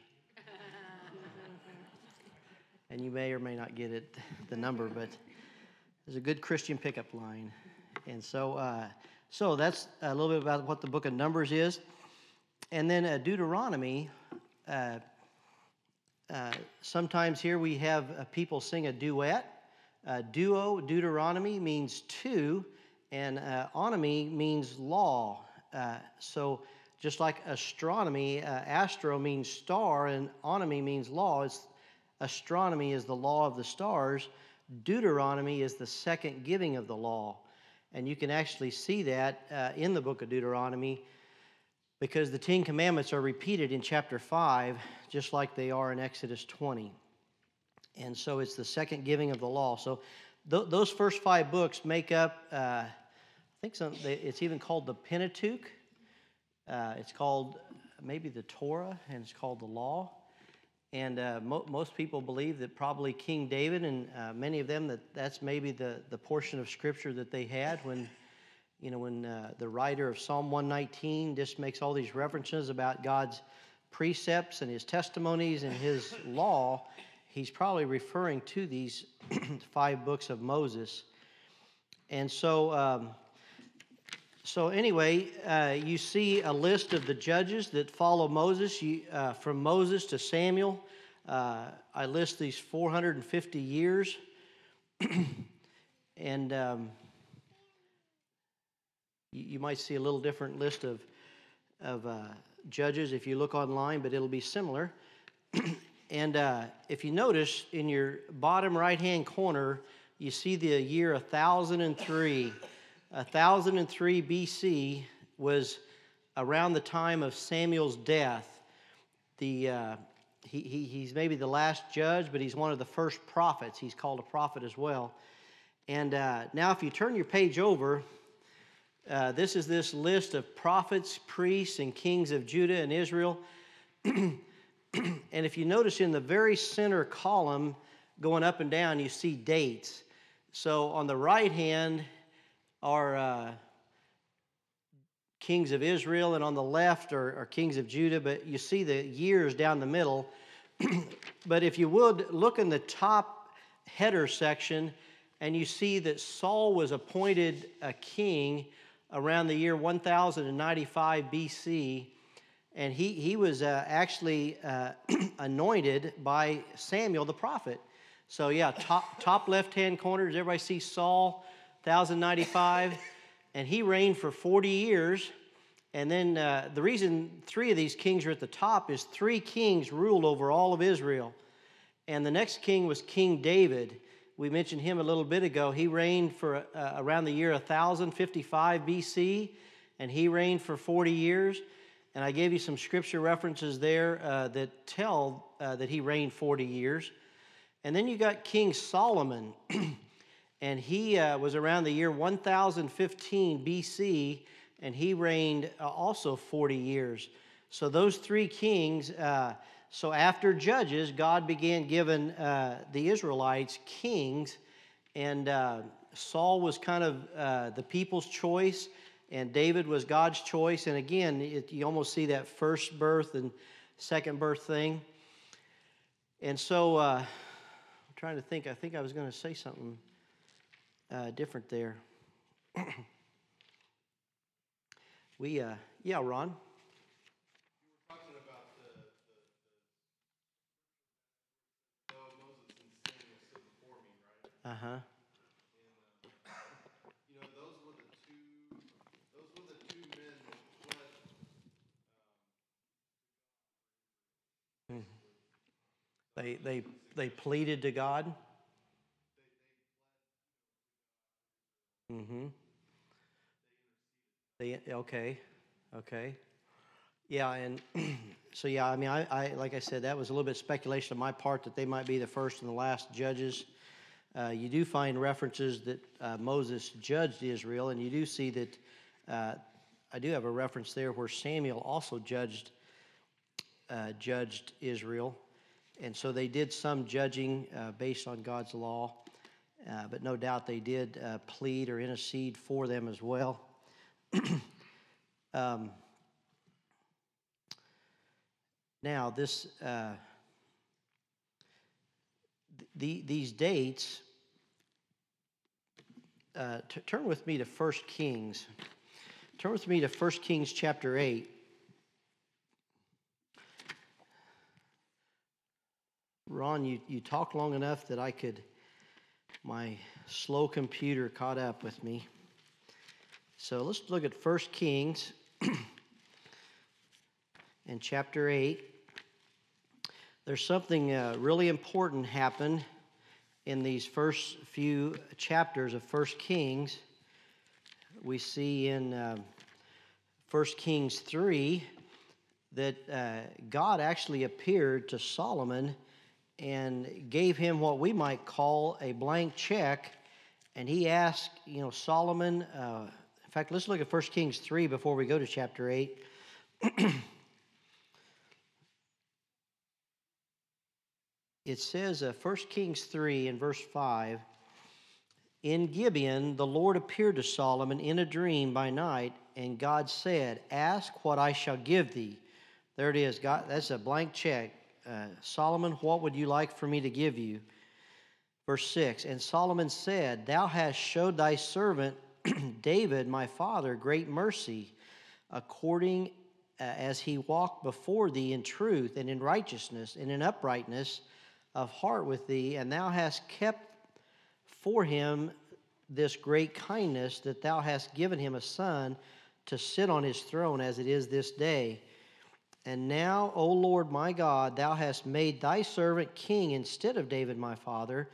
And you may or may not get it, the number, but it's a good Christian pickup line. And so... Uh, So that's a little bit about what the book of Numbers is. And then uh, Deuteronomy, uh, uh, sometimes here we have uh, people sing a duet. Uh, duo, Deuteronomy means two, and uh, onomy means law. Uh, so just like astronomy, uh, astro means star, and onomy means law. It's, astronomy is the law of the stars. Deuteronomy is the second giving of the law. And you can actually see that uh, in the book of Deuteronomy, because the Ten Commandments are repeated in chapter five, just like they are in Exodus twenty. And so it's the second giving of the law. So th- those first five books make up, uh, I think some, it's even called the Pentateuch. Uh, it's called maybe the Torah, and it's called the law. And uh, mo- most people believe that probably King David, and uh, many of them, that that's maybe the, the portion of Scripture that they had when, you know, when uh, the writer of Psalm one nineteen just makes all these references about God's precepts and His testimonies and His law. He's probably referring to these five books of Moses. And so, um, so anyway, uh, you see a list of the judges that follow Moses. You, uh, from Moses to Samuel, uh, I list these four hundred fifty years. And um, you, you might see a little different list of, of uh, judges if you look online, but it'll be similar. And uh, if you notice, in your bottom right-hand corner, you see the year one thousand three. one thousand three B C was around the time of Samuel's death. The uh, he, he he's maybe the last judge, but he's one of the first prophets. He's called a prophet as well. And uh, now, if you turn your page over, uh, this is this list of prophets, priests, and kings of Judah and Israel. And if you notice in the very center column, going up and down, you see dates. So on the right hand are uh, kings of Israel, and on the left are, are kings of Judah, but you see the years down the middle. But if you would, look in the top header section, and you see that Saul was appointed a king around the year one thousand ninety-five B C, and he, he was uh, actually uh, anointed by Samuel the prophet. So yeah, top, top left-hand corner, does everybody see Saul, one thousand ninety-five? And he reigned for forty years. And then uh, the reason three of these kings are at the top is three kings ruled over all of Israel. And the next king was King David. We mentioned him a little bit ago. He reigned for uh, around the year one thousand fifty-five B C, and he reigned for forty years. And I gave you some scripture references there uh, that tell uh, that he reigned forty years. And then you got King Solomon, and he uh, was around the year one thousand fifteen B C, and he reigned uh, also forty years. So those three kings, uh, so after Judges, God began giving uh, the Israelites kings, and uh, Saul was kind of uh, the people's choice, and David was God's choice. And again, it, you almost see that first birth and second birth thing. And so uh, I'm trying to think, I think I was going to say something uh, different there. we, uh, yeah, Ron? Uh-huh. And, uh, you know, those were the two, those were the two men that fled. Mm. They, they, they pleaded to God? Mm-hmm. They, okay, okay. Yeah, and so, yeah, I mean, I, I, like I said, that was a little bit of speculation on my part that they might be the first and the last judges. Uh, you do find references that uh, Moses judged Israel, and you do see that uh, I do have a reference there where Samuel also judged uh, judged Israel, and so they did some judging uh, based on God's law, uh, but no doubt they did uh, plead or intercede for them as well. um, now, this. Uh, The, these dates, uh, t- turn with me to First Kings. Turn with me to First Kings chapter eight. Ron, you, you talked long enough that I could, my slow computer caught up with me. So let's look at First Kings and chapter eight. There's something uh, really important happened in these first few chapters of First Kings. We see in uh, First Kings three that uh, God actually appeared to Solomon and gave him what we might call a blank check. And he asked, you know, Solomon, uh, in fact, let's look at First Kings three before we go to chapter eight. It says, uh, First Kings three in verse five, in Gibeon the Lord appeared to Solomon in a dream by night, and God said, ask what I shall give thee. There it is. God, that's a blank check. Uh, Solomon, what would you like for me to give you? Verse six, and Solomon said, thou hast showed thy servant David, my father, great mercy, according uh, as he walked before thee in truth and in righteousness and in uprightness of heart with thee, and thou hast kept for him this great kindness, that thou hast given him a son to sit on his throne as it is this day. And now, O Lord my God, thou hast made thy servant king instead of David my father,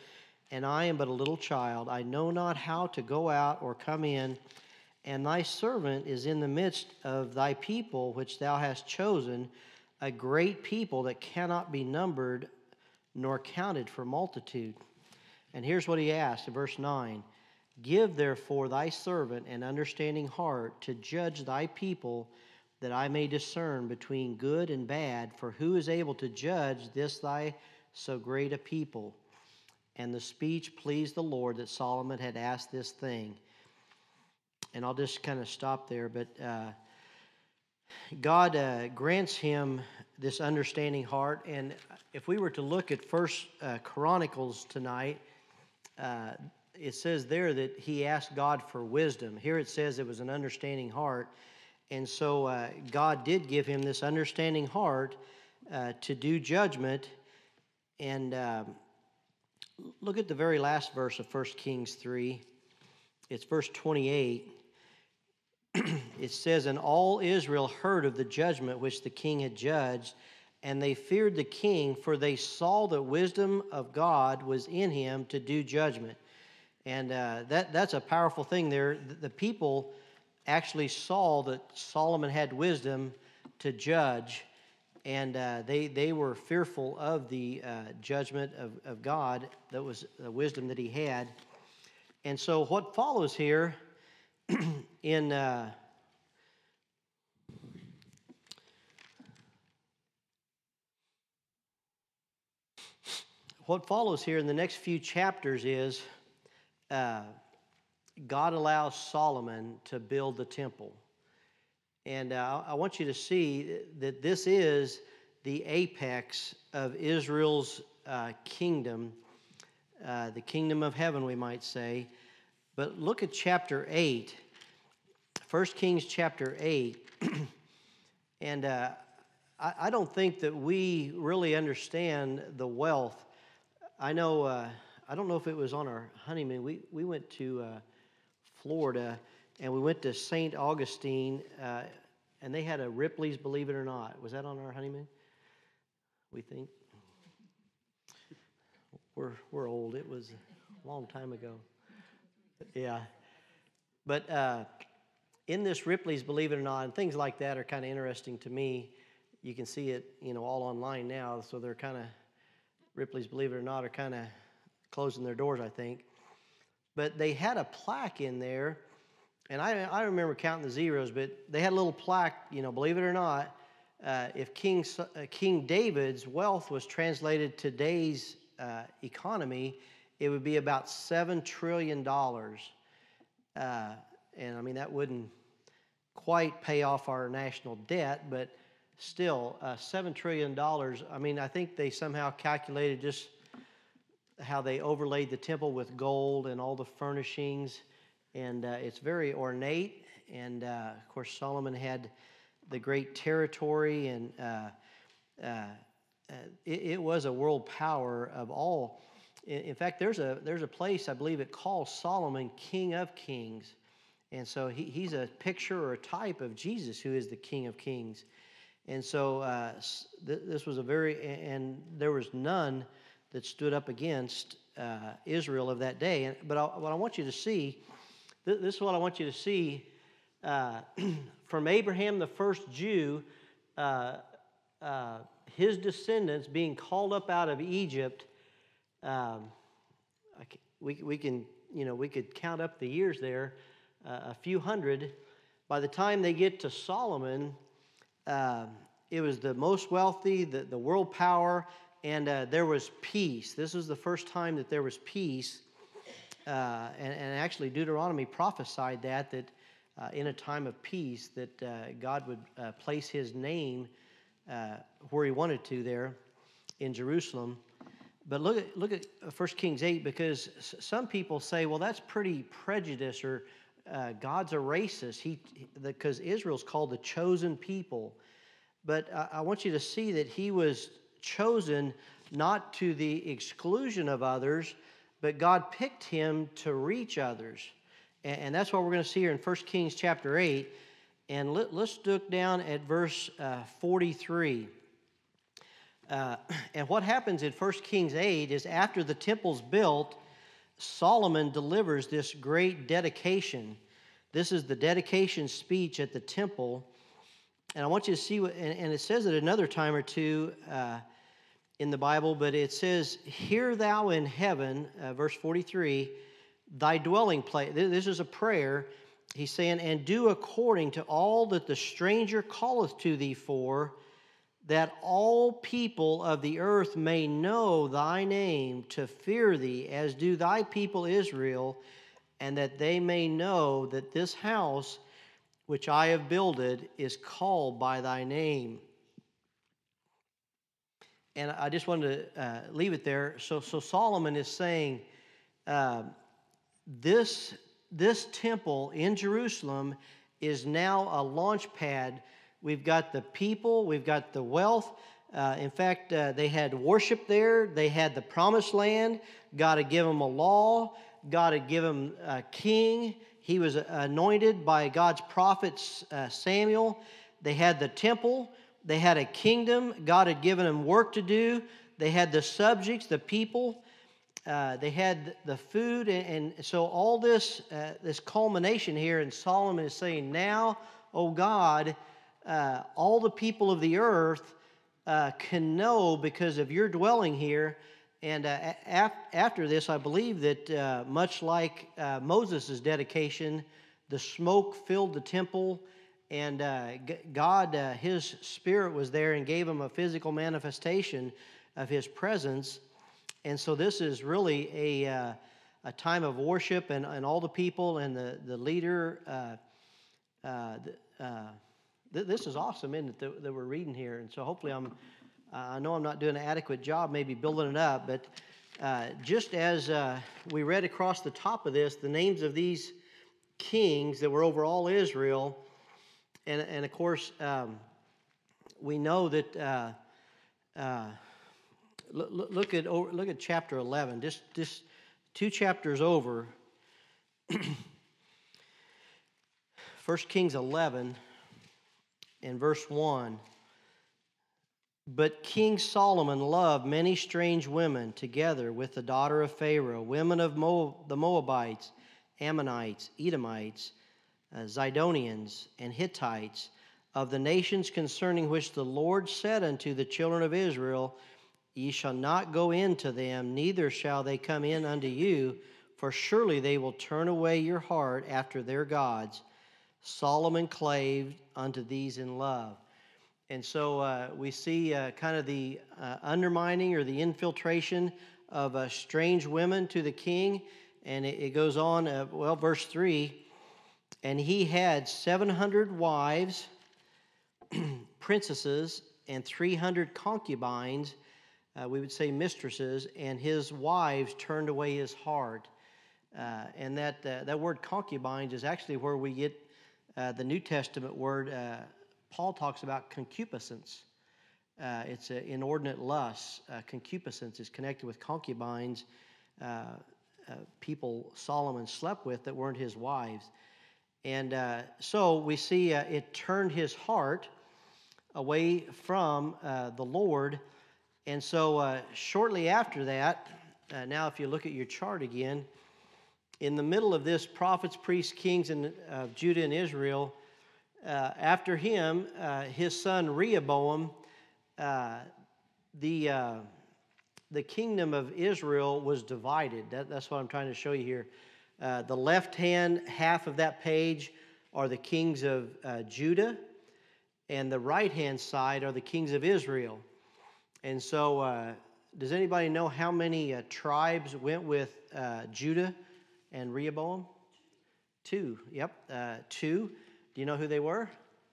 and I am but a little child. I know not how to go out or come in, and thy servant is in the midst of thy people, which thou hast chosen, a great people that cannot be numbered nor counted for multitude. And here's what he asked in verse nine. Give therefore thy servant an understanding heart to judge thy people, that I may discern between good and bad, for who is able to judge this thy so great a people? And the speech pleased the Lord that Solomon had asked this thing. And I'll just kind of stop there, but uh, God uh, grants him this understanding heart. And if we were to look at First uh, Chronicles tonight, uh, it says there that he asked God for wisdom. Here it says it was an understanding heart. And so uh, God did give him this understanding heart uh, to do judgment. And um, look at the very last verse of First Kings three. It's verse twenty-eight. It says, and all Israel heard of the judgment which the king had judged, and they feared the king, for they saw the wisdom of God was in him to do judgment. And uh, that that's a powerful thing there. The, the people actually saw that Solomon had wisdom to judge, and uh, they they were fearful of the uh, judgment of, of God. That was the wisdom that he had. And so what follows here in uh, what follows here in the next few chapters is uh, God allows Solomon to build the temple. And uh, I want you to see that this is the apex of Israel's uh, kingdom, uh, the kingdom of heaven, we might say. But look at chapter eight, First Kings chapter eight. And uh, I, I don't think that we really understand the wealth. I know, uh, I don't know if it was on our honeymoon. We, we went to uh, Florida, and we went to Saint Augustine, uh, and they had a Ripley's Believe It or Not. Was that on our honeymoon? We think. We're, we're old. It was a long time ago. Yeah. But uh, in this Ripley's Believe It or Not, and things like that are kind of interesting to me. You can see it, you know, all online now, so they're kind of, Ripley's Believe It or Not are kind of closing their doors, I think. But they had a plaque in there, and I, I remember counting the zeros, but they had a little plaque, you know, believe it or not, uh, if King, uh, King David's wealth was translated to today's uh, economy, it would be about seven trillion dollars. Uh, and I mean, that wouldn't quite pay off our national debt, but still, uh, seven trillion dollars. I mean, I think they somehow calculated just how they overlaid the temple with gold and all the furnishings. And uh, it's very ornate. And, uh, of course, Solomon had the great territory. And uh, uh, uh, it, it was a world power of all. In, in fact, there's a, there's a place, I believe it calls Solomon King of Kings. And so he, he's a picture or a type of Jesus, who is the King of Kings. And so uh, th- this was a very, and there was none that stood up against uh, Israel of that day. And, but I, what I want you to see, th- this is what I want you to see, uh, from Abraham, the first Jew, uh, uh, his descendants being called up out of Egypt. Um, I c- we we can you know we could count up the years there, uh, a few hundred. By the time they get to Solomon, uh, it was the most wealthy, the, the world power, and uh, there was peace. This was the first time that there was peace. Uh, and, and actually Deuteronomy prophesied that, that uh, in a time of peace that uh, God would uh, place his name uh, where he wanted to there in Jerusalem. But look at look at First Kings eight, because some people say, well, that's pretty prejudiced, or uh, God's a racist. He because Israel's called the chosen people. But I, I want you to see that he was chosen not to the exclusion of others, but God picked him to reach others. And, and that's what we're going to see here in First Kings chapter eight. And let, let's look down at verse uh, forty-three. Uh, and what happens in First Kings eight is after the temple's built, Solomon delivers this great dedication. This is the dedication speech at the temple. And I want you to see what, and, and it says it another time or two uh, in the Bible, but it says, "Hear thou in heaven," uh, verse forty-three, "thy dwelling place." This is a prayer. He's saying, "And do according to all that the stranger calleth to thee for, that all people of the earth may know thy name, to fear thee, as do thy people Israel, and that they may know that this house which I have builded is called by thy name." And I just wanted to uh, leave it there. So, so Solomon is saying, uh, this, this temple in Jerusalem is now a launch pad. We've got the people, we've got the wealth. Uh, in fact, uh, they had worship there. They had the promised land. God had given them a law. God had given them a king. He was anointed by God's prophet uh, Samuel. They had the temple. They had a kingdom. God had given them work to do. They had the subjects, the people. Uh, they had the food. And, and so all this, uh, this culmination here, and Solomon is saying, now, O God, uh, all the people of the earth uh, can know because of your dwelling here. And uh, af- after this, I believe that uh, much like uh, Moses' dedication, the smoke filled the temple, and uh, G- God, uh, His Spirit was there and gave him a physical manifestation of His presence. And so this is really a, uh, a time of worship, and, and all the people and the, the leader. Uh, uh, uh, th- this is awesome, isn't it, that, that we're reading here? And so hopefully I'm... Uh, I know I'm not doing an adequate job maybe building it up, but uh, just as uh, we read across the top of this, the names of these kings that were over all Israel, and, and of course, um, we know that, uh, uh, look, look, at, look at chapter eleven, just, just two chapters over, First Kings eleven and verse one. "But King Solomon loved many strange women together with the daughter of Pharaoh, women of Moab, the Moabites, Ammonites, Edomites, uh, Zidonians, and Hittites, of the nations concerning which the Lord said unto the children of Israel, Ye shall not go in to them, neither shall they come in unto you, for surely they will turn away your heart after their gods. Solomon clave unto these in love." And so uh, we see uh, kind of the uh, undermining or the infiltration of uh, strange women to the king. And it, it goes on, uh, well, verse three, "And he had seven hundred wives, princesses, and three hundred concubines," uh, we would say mistresses, "and his wives turned away his heart." Uh, and that, uh, that word concubines is actually where we get uh, the New Testament word. Uh, Paul talks about concupiscence. Uh, it's an inordinate lust. Uh, concupiscence is connected with concubines, uh, uh, people Solomon slept with that weren't his wives. And uh, so we see uh, it turned his heart away from uh, the Lord. And so uh, shortly after that, uh, now if you look at your chart again, in the middle of this, prophets, priests, kings of uh, Judah and Israel, Uh, after him, uh, his son Rehoboam, uh, the uh, the kingdom of Israel was divided. That, that's what I'm trying to show you here. Uh, the left-hand half of that page are the kings of uh, Judah, and the right-hand side are the kings of Israel. And so, uh, does anybody know how many uh, tribes went with uh, Judah and Rehoboam? Two. Yep, uh, two. Do you know who they were?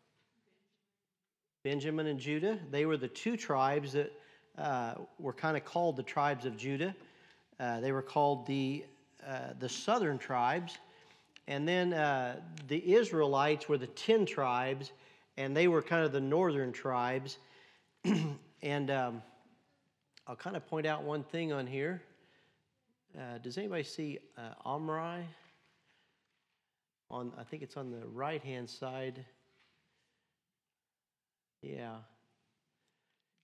Benjamin and Judah. They were the two tribes that uh, were kind of called the tribes of Judah. Uh, they were called the uh, the southern tribes. And then uh, the Israelites were the ten tribes, and they were kind of the northern tribes. And um, I'll kind of point out one thing on here. Uh, does anybody see uh, Omri? On, I think it's on the right-hand side. Yeah.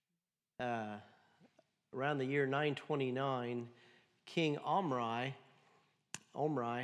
Uh, around the year nine twenty-nine, King Omri Omri,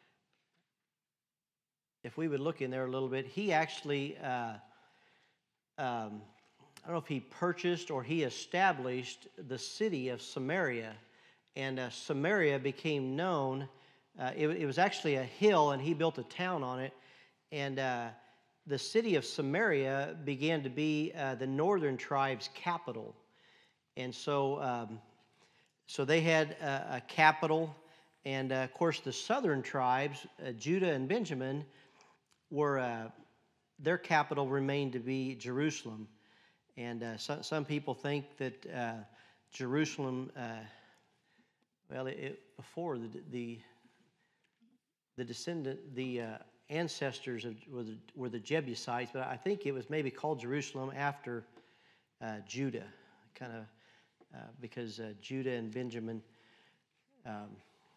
if we would look in there a little bit, he actually, uh, um, I don't know if he purchased or he established the city of Samaria. And uh, Samaria became known. Uh, it, it was actually a hill, and he built a town on it. And uh, the city of Samaria began to be uh, the northern tribe's capital. And so, um, so they had a, a capital. And uh, of course, the southern tribes, uh, Judah and Benjamin, were uh, their capital remained to be Jerusalem. And uh, so, some people think that uh, Jerusalem, uh, well, it, it, before the the the descendant, the uh, ancestors of, were, the, were the Jebusites, but I think it was maybe called Jerusalem after uh, Judah, kind of uh, because uh, Judah and Benjamin. Um,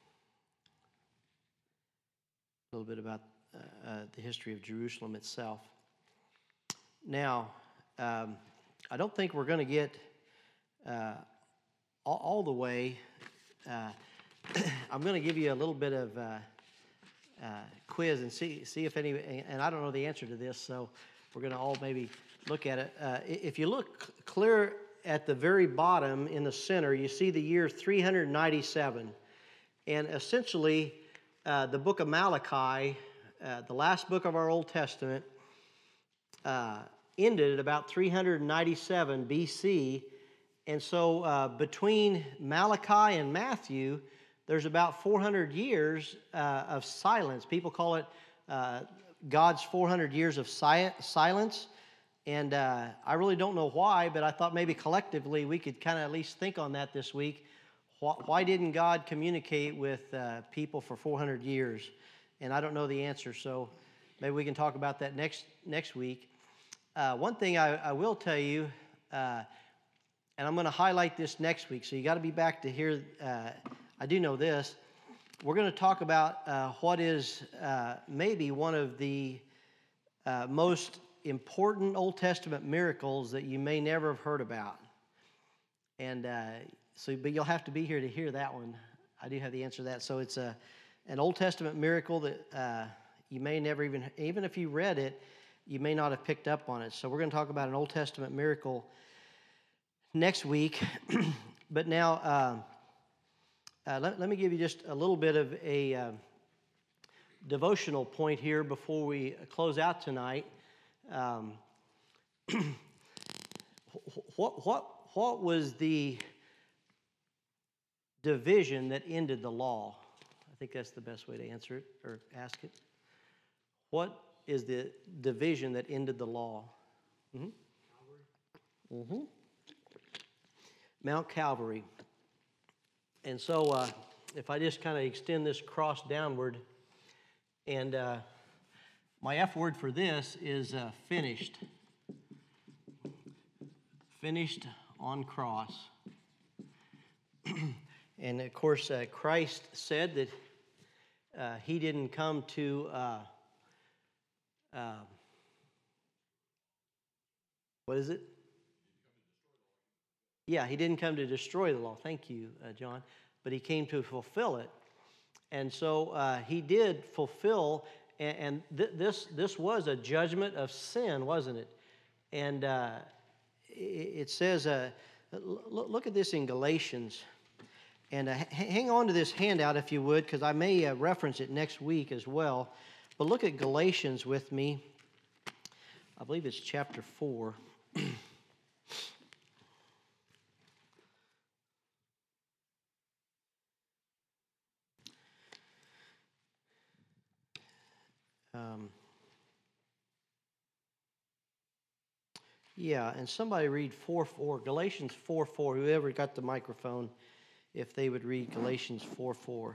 a little bit about uh, uh, the history of Jerusalem itself. Now, um, I don't think we're going to get uh, all, all the way. Uh, I'm going to give you a little bit of uh, uh, quiz and see see if any. And I don't know the answer to this, so we're going to all maybe look at it. Uh, if you look clear at the very bottom in the center, you see the year three hundred ninety-seven, and essentially uh, the book of Malachi, uh, the last book of our Old Testament, uh, ended at about three hundred ninety-seven B C, and so uh, between Malachi and Matthew, there's about four hundred years uh, of silence. People call it uh, God's four hundred years of si- silence, and uh, I really don't know why, but I thought maybe collectively we could kind of at least think on that this week. Why, why didn't God communicate with uh, people for four hundred years? And I don't know the answer, so maybe we can talk about that next next week. Uh, one thing I, I will tell you, uh, and I'm going to highlight this next week, so you got to be back to hear. Uh, I do know this. We're going to talk about uh, what is uh, maybe one of the uh, most important Old Testament miracles that you may never have heard about. And uh, so, but you'll have to be here to hear that one. I do have the answer to that. So it's a an Old Testament miracle that uh, you may never even, even if you read it, you may not have picked up on it. So we're going to talk about an Old Testament miracle next week. But now, uh, uh, let, let me give you just a little bit of a uh, devotional point here before we close out tonight. Um, what what what was the division that ended the law? I think that's the best way to answer it or ask it. What is the division that ended the law? Mm-hmm. Mm-hmm. Mount Calvary. And so uh, if I just kind of extend this cross downward, and uh, my F word for this is uh, finished. Finished on cross. And of course, uh, Christ said that uh, he didn't come to, uh, uh, what is it? Yeah, he didn't come to destroy the law. Thank you, uh, John. But he came to fulfill it. And so uh, he did fulfill, and, and th- this this was a judgment of sin, wasn't it? And uh, it, it says, uh, l- look at this in Galatians. And uh, h- hang on to this handout if you would, because I may uh, reference it next week as well. But look at Galatians with me. I believe it's chapter four. um, yeah, and somebody read four four, Galatians four four, whoever got the microphone, if they would read Galatians four four.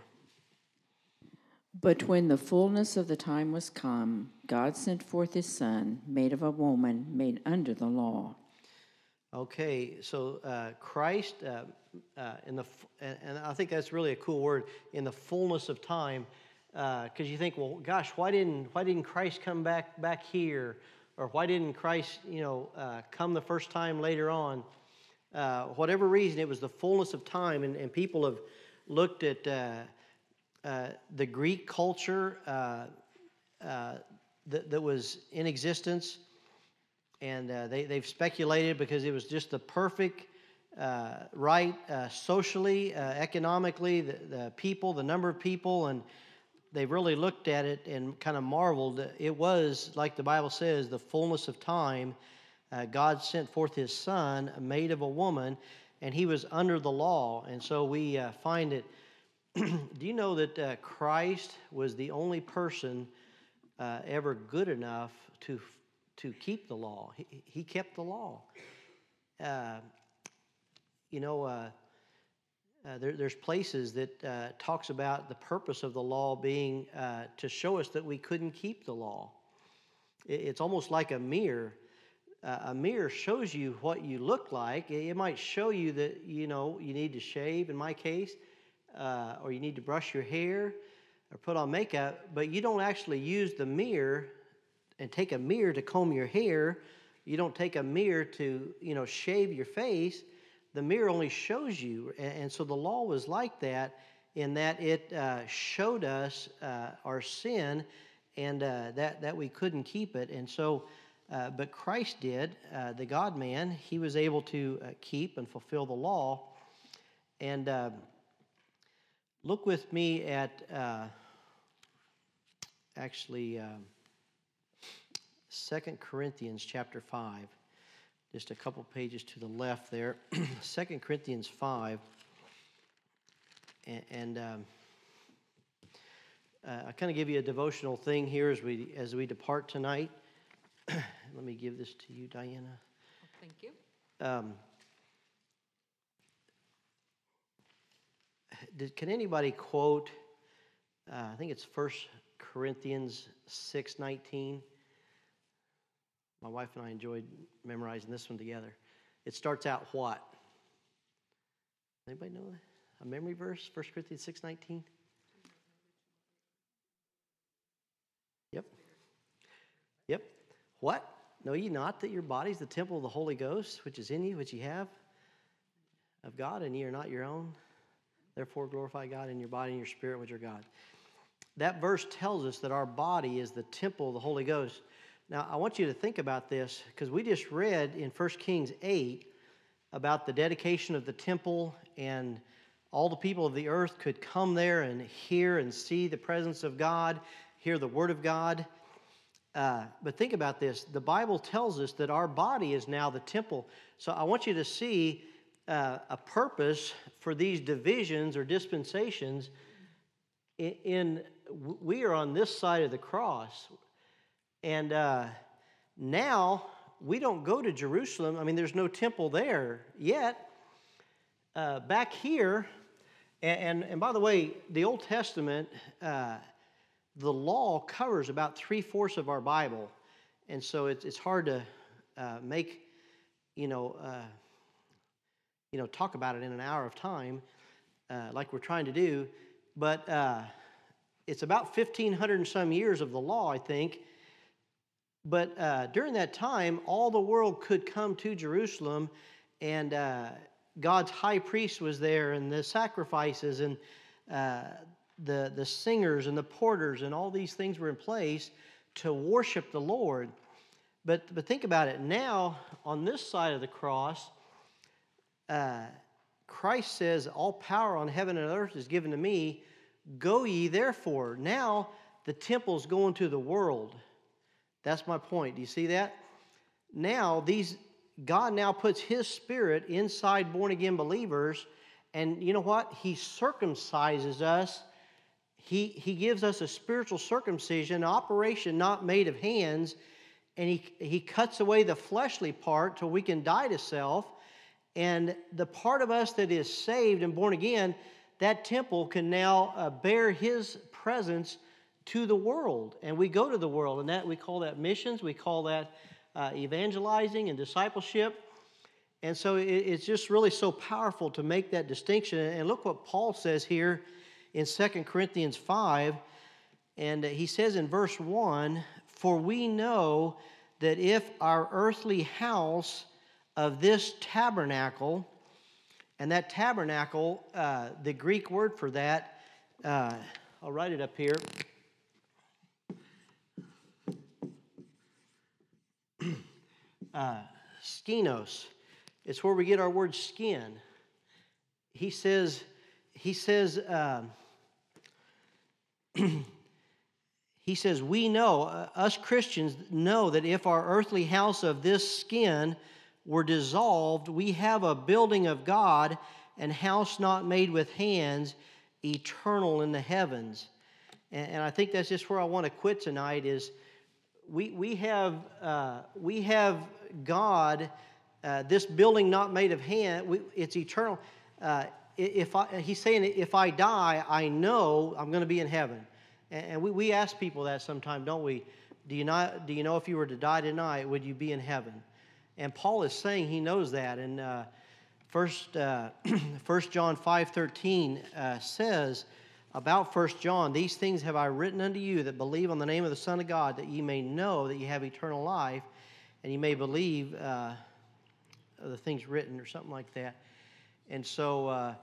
But when the fullness of the time was come, God sent forth his Son, made of a woman, made under the law. Okay, so uh, Christ, uh, uh, in the and, and I think that's really a cool word, in the fullness of time, because uh, you think, well, gosh, why didn't why didn't Christ come back back here, or why didn't Christ, you know, uh, come the first time later on? Uh, whatever reason, it was the fullness of time, and, and people have looked at uh, uh, the Greek culture uh, uh, that, that was in existence, and uh, they, they've speculated because it was just the perfect uh, right uh, socially, uh, economically, the, the people, the number of people, and they really looked at it and kind of marveled. It was, like the Bible says, the fullness of time. Uh, God sent forth His Son, made of a woman, and He was under the law. And so we uh, find it. Do you know that uh, Christ was the only person uh, ever good enough to to keep the law? He, he kept the law. Uh, you know, uh, uh, there, there's places that uh, talks about the purpose of the law being uh, to show us that we couldn't keep the law. It, it's almost like a mirror. Uh, a mirror shows you what you look like. It, it might show you that, you know, you need to shave, in my case, uh, or you need to brush your hair or put on makeup, but you don't actually use the mirror and take a mirror to comb your hair. You don't take a mirror to, you know, shave your face. The mirror only shows you. And, and so the law was like that, in that it uh, showed us uh, our sin, and uh, that, that we couldn't keep it. And so, uh, but Christ did, uh, the God-man. He was able to uh, keep and fulfill the law. And uh, look with me at, uh, actually, uh, Second Corinthians chapter five. Just a couple pages to the left there. Second Corinthians five. And, and um, uh, I kind of give you a devotional thing here as we as we depart tonight. Let me give this to you, Diana. Thank you. Um, did, can anybody quote, uh, I think it's First Corinthians six nineteen. My wife and I enjoyed memorizing this one together. It starts out what? Anybody know that? A memory verse, First Corinthians six nineteen? Yep. Yep. What? Know ye not that your body is the temple of the Holy Ghost, which is in you, which ye have of God, and ye are not your own? Therefore glorify God in your body and your spirit, which are God. That verse tells us that our body is the temple of the Holy Ghost. Now, I want you to think about this, because we just read in First Kings eight about the dedication of the temple, and all the people of the earth could come there and hear and see the presence of God, hear the Word of God. Uh, but think about this. The Bible tells us that our body is now the temple. So I want you to see uh, a purpose for these divisions or dispensations. In, in we are on this side of the cross. And uh, now we don't go to Jerusalem. I mean, there's no temple there yet. Uh, back here, and, and, and by the way, the Old Testament, uh, the law covers about three-fourths of our Bible. And so it's, it's hard to uh, make, you know, uh, you know, talk about it in an hour of time uh, like we're trying to do. But uh, it's about fifteen hundred and some years of the law, I think. But uh, during that time, all the world could come to Jerusalem, and uh, God's high priest was there, and the sacrifices, and uh, the, the singers, and the porters, and all these things were in place to worship the Lord. But, but think about it. Now, on this side of the cross, uh, Christ says, all power on heaven and earth is given to me. Go ye therefore. Now, the temple's going to the world. That's my point. Do you see that? Now, these God now puts His Spirit inside born-again believers, and you know what? He circumcises us. He, he gives us a spiritual circumcision, an operation not made of hands, and he, he cuts away the fleshly part till we can die to self, and the part of us that is saved and born again, that temple can now uh, bear His presence to the world, and we go to the world, and that we call that missions. We call that uh, evangelizing and discipleship. And so it, it's just really so powerful to make that distinction. And look what Paul says here in Second Corinthians five, and he says in verse one, "For we know that if our earthly house of this tabernacle," and that tabernacle, uh, the Greek word for that, uh, I'll write it up here. uh, Skinos. It's where we get our word skin. He says, he says, um, he says, we know, uh, us Christians know that if our earthly house of this skin were dissolved, we have a building of God, and house not made with hands, eternal in the heavens. And, and I think that's just where I want to quit tonight. Is we we have uh, we have God, uh, this building not made of hand. We, it's eternal. Uh, if I, he's saying, if I die, I know I'm going to be in heaven. And, and we, we ask people that sometimes, don't we? Do you not? Do you know if you were to die tonight, would you be in heaven? And Paul is saying he knows that. And uh, First, uh, First John five thirteen uh, says about First John, these things have I written unto you that believe on the name of the Son of God, that ye may know that ye have eternal life, and ye may believe uh, the things written, or something like that. And so uh,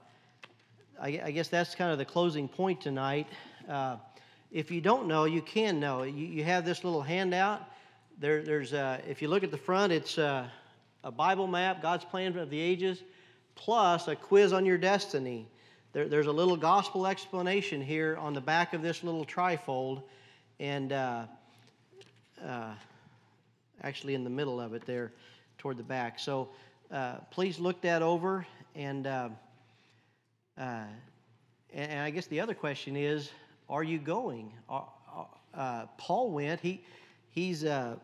I, I guess that's kind of the closing point tonight. Uh, if you don't know, you can know. You, you have this little handout. There, there's uh, if you look at the front, it's uh, a Bible map, God's plan of the ages, plus a quiz on your destiny. There, there's a little gospel explanation here on the back of this little trifold, and uh, uh, actually in the middle of it there toward the back. So uh, please look that over. And, uh, uh, and, and I guess the other question is, are you going? Uh, Paul went. He, he's, uh,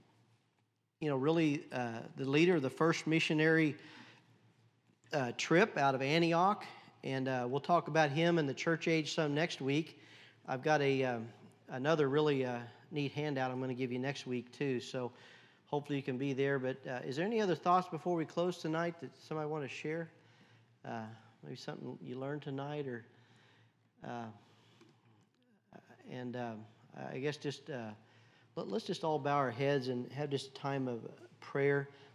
you know, really uh, the leader of the first missionary Uh, trip out of Antioch, and uh, we'll talk about him and the church age some next week. I've got a um, another really uh, neat handout I'm going to give you next week too, so hopefully you can be there. But uh, is there any other thoughts before we close tonight that somebody want to share? Uh, maybe something you learned tonight, or uh, and uh, I guess just uh, let, let's just all bow our heads and have this time of prayer.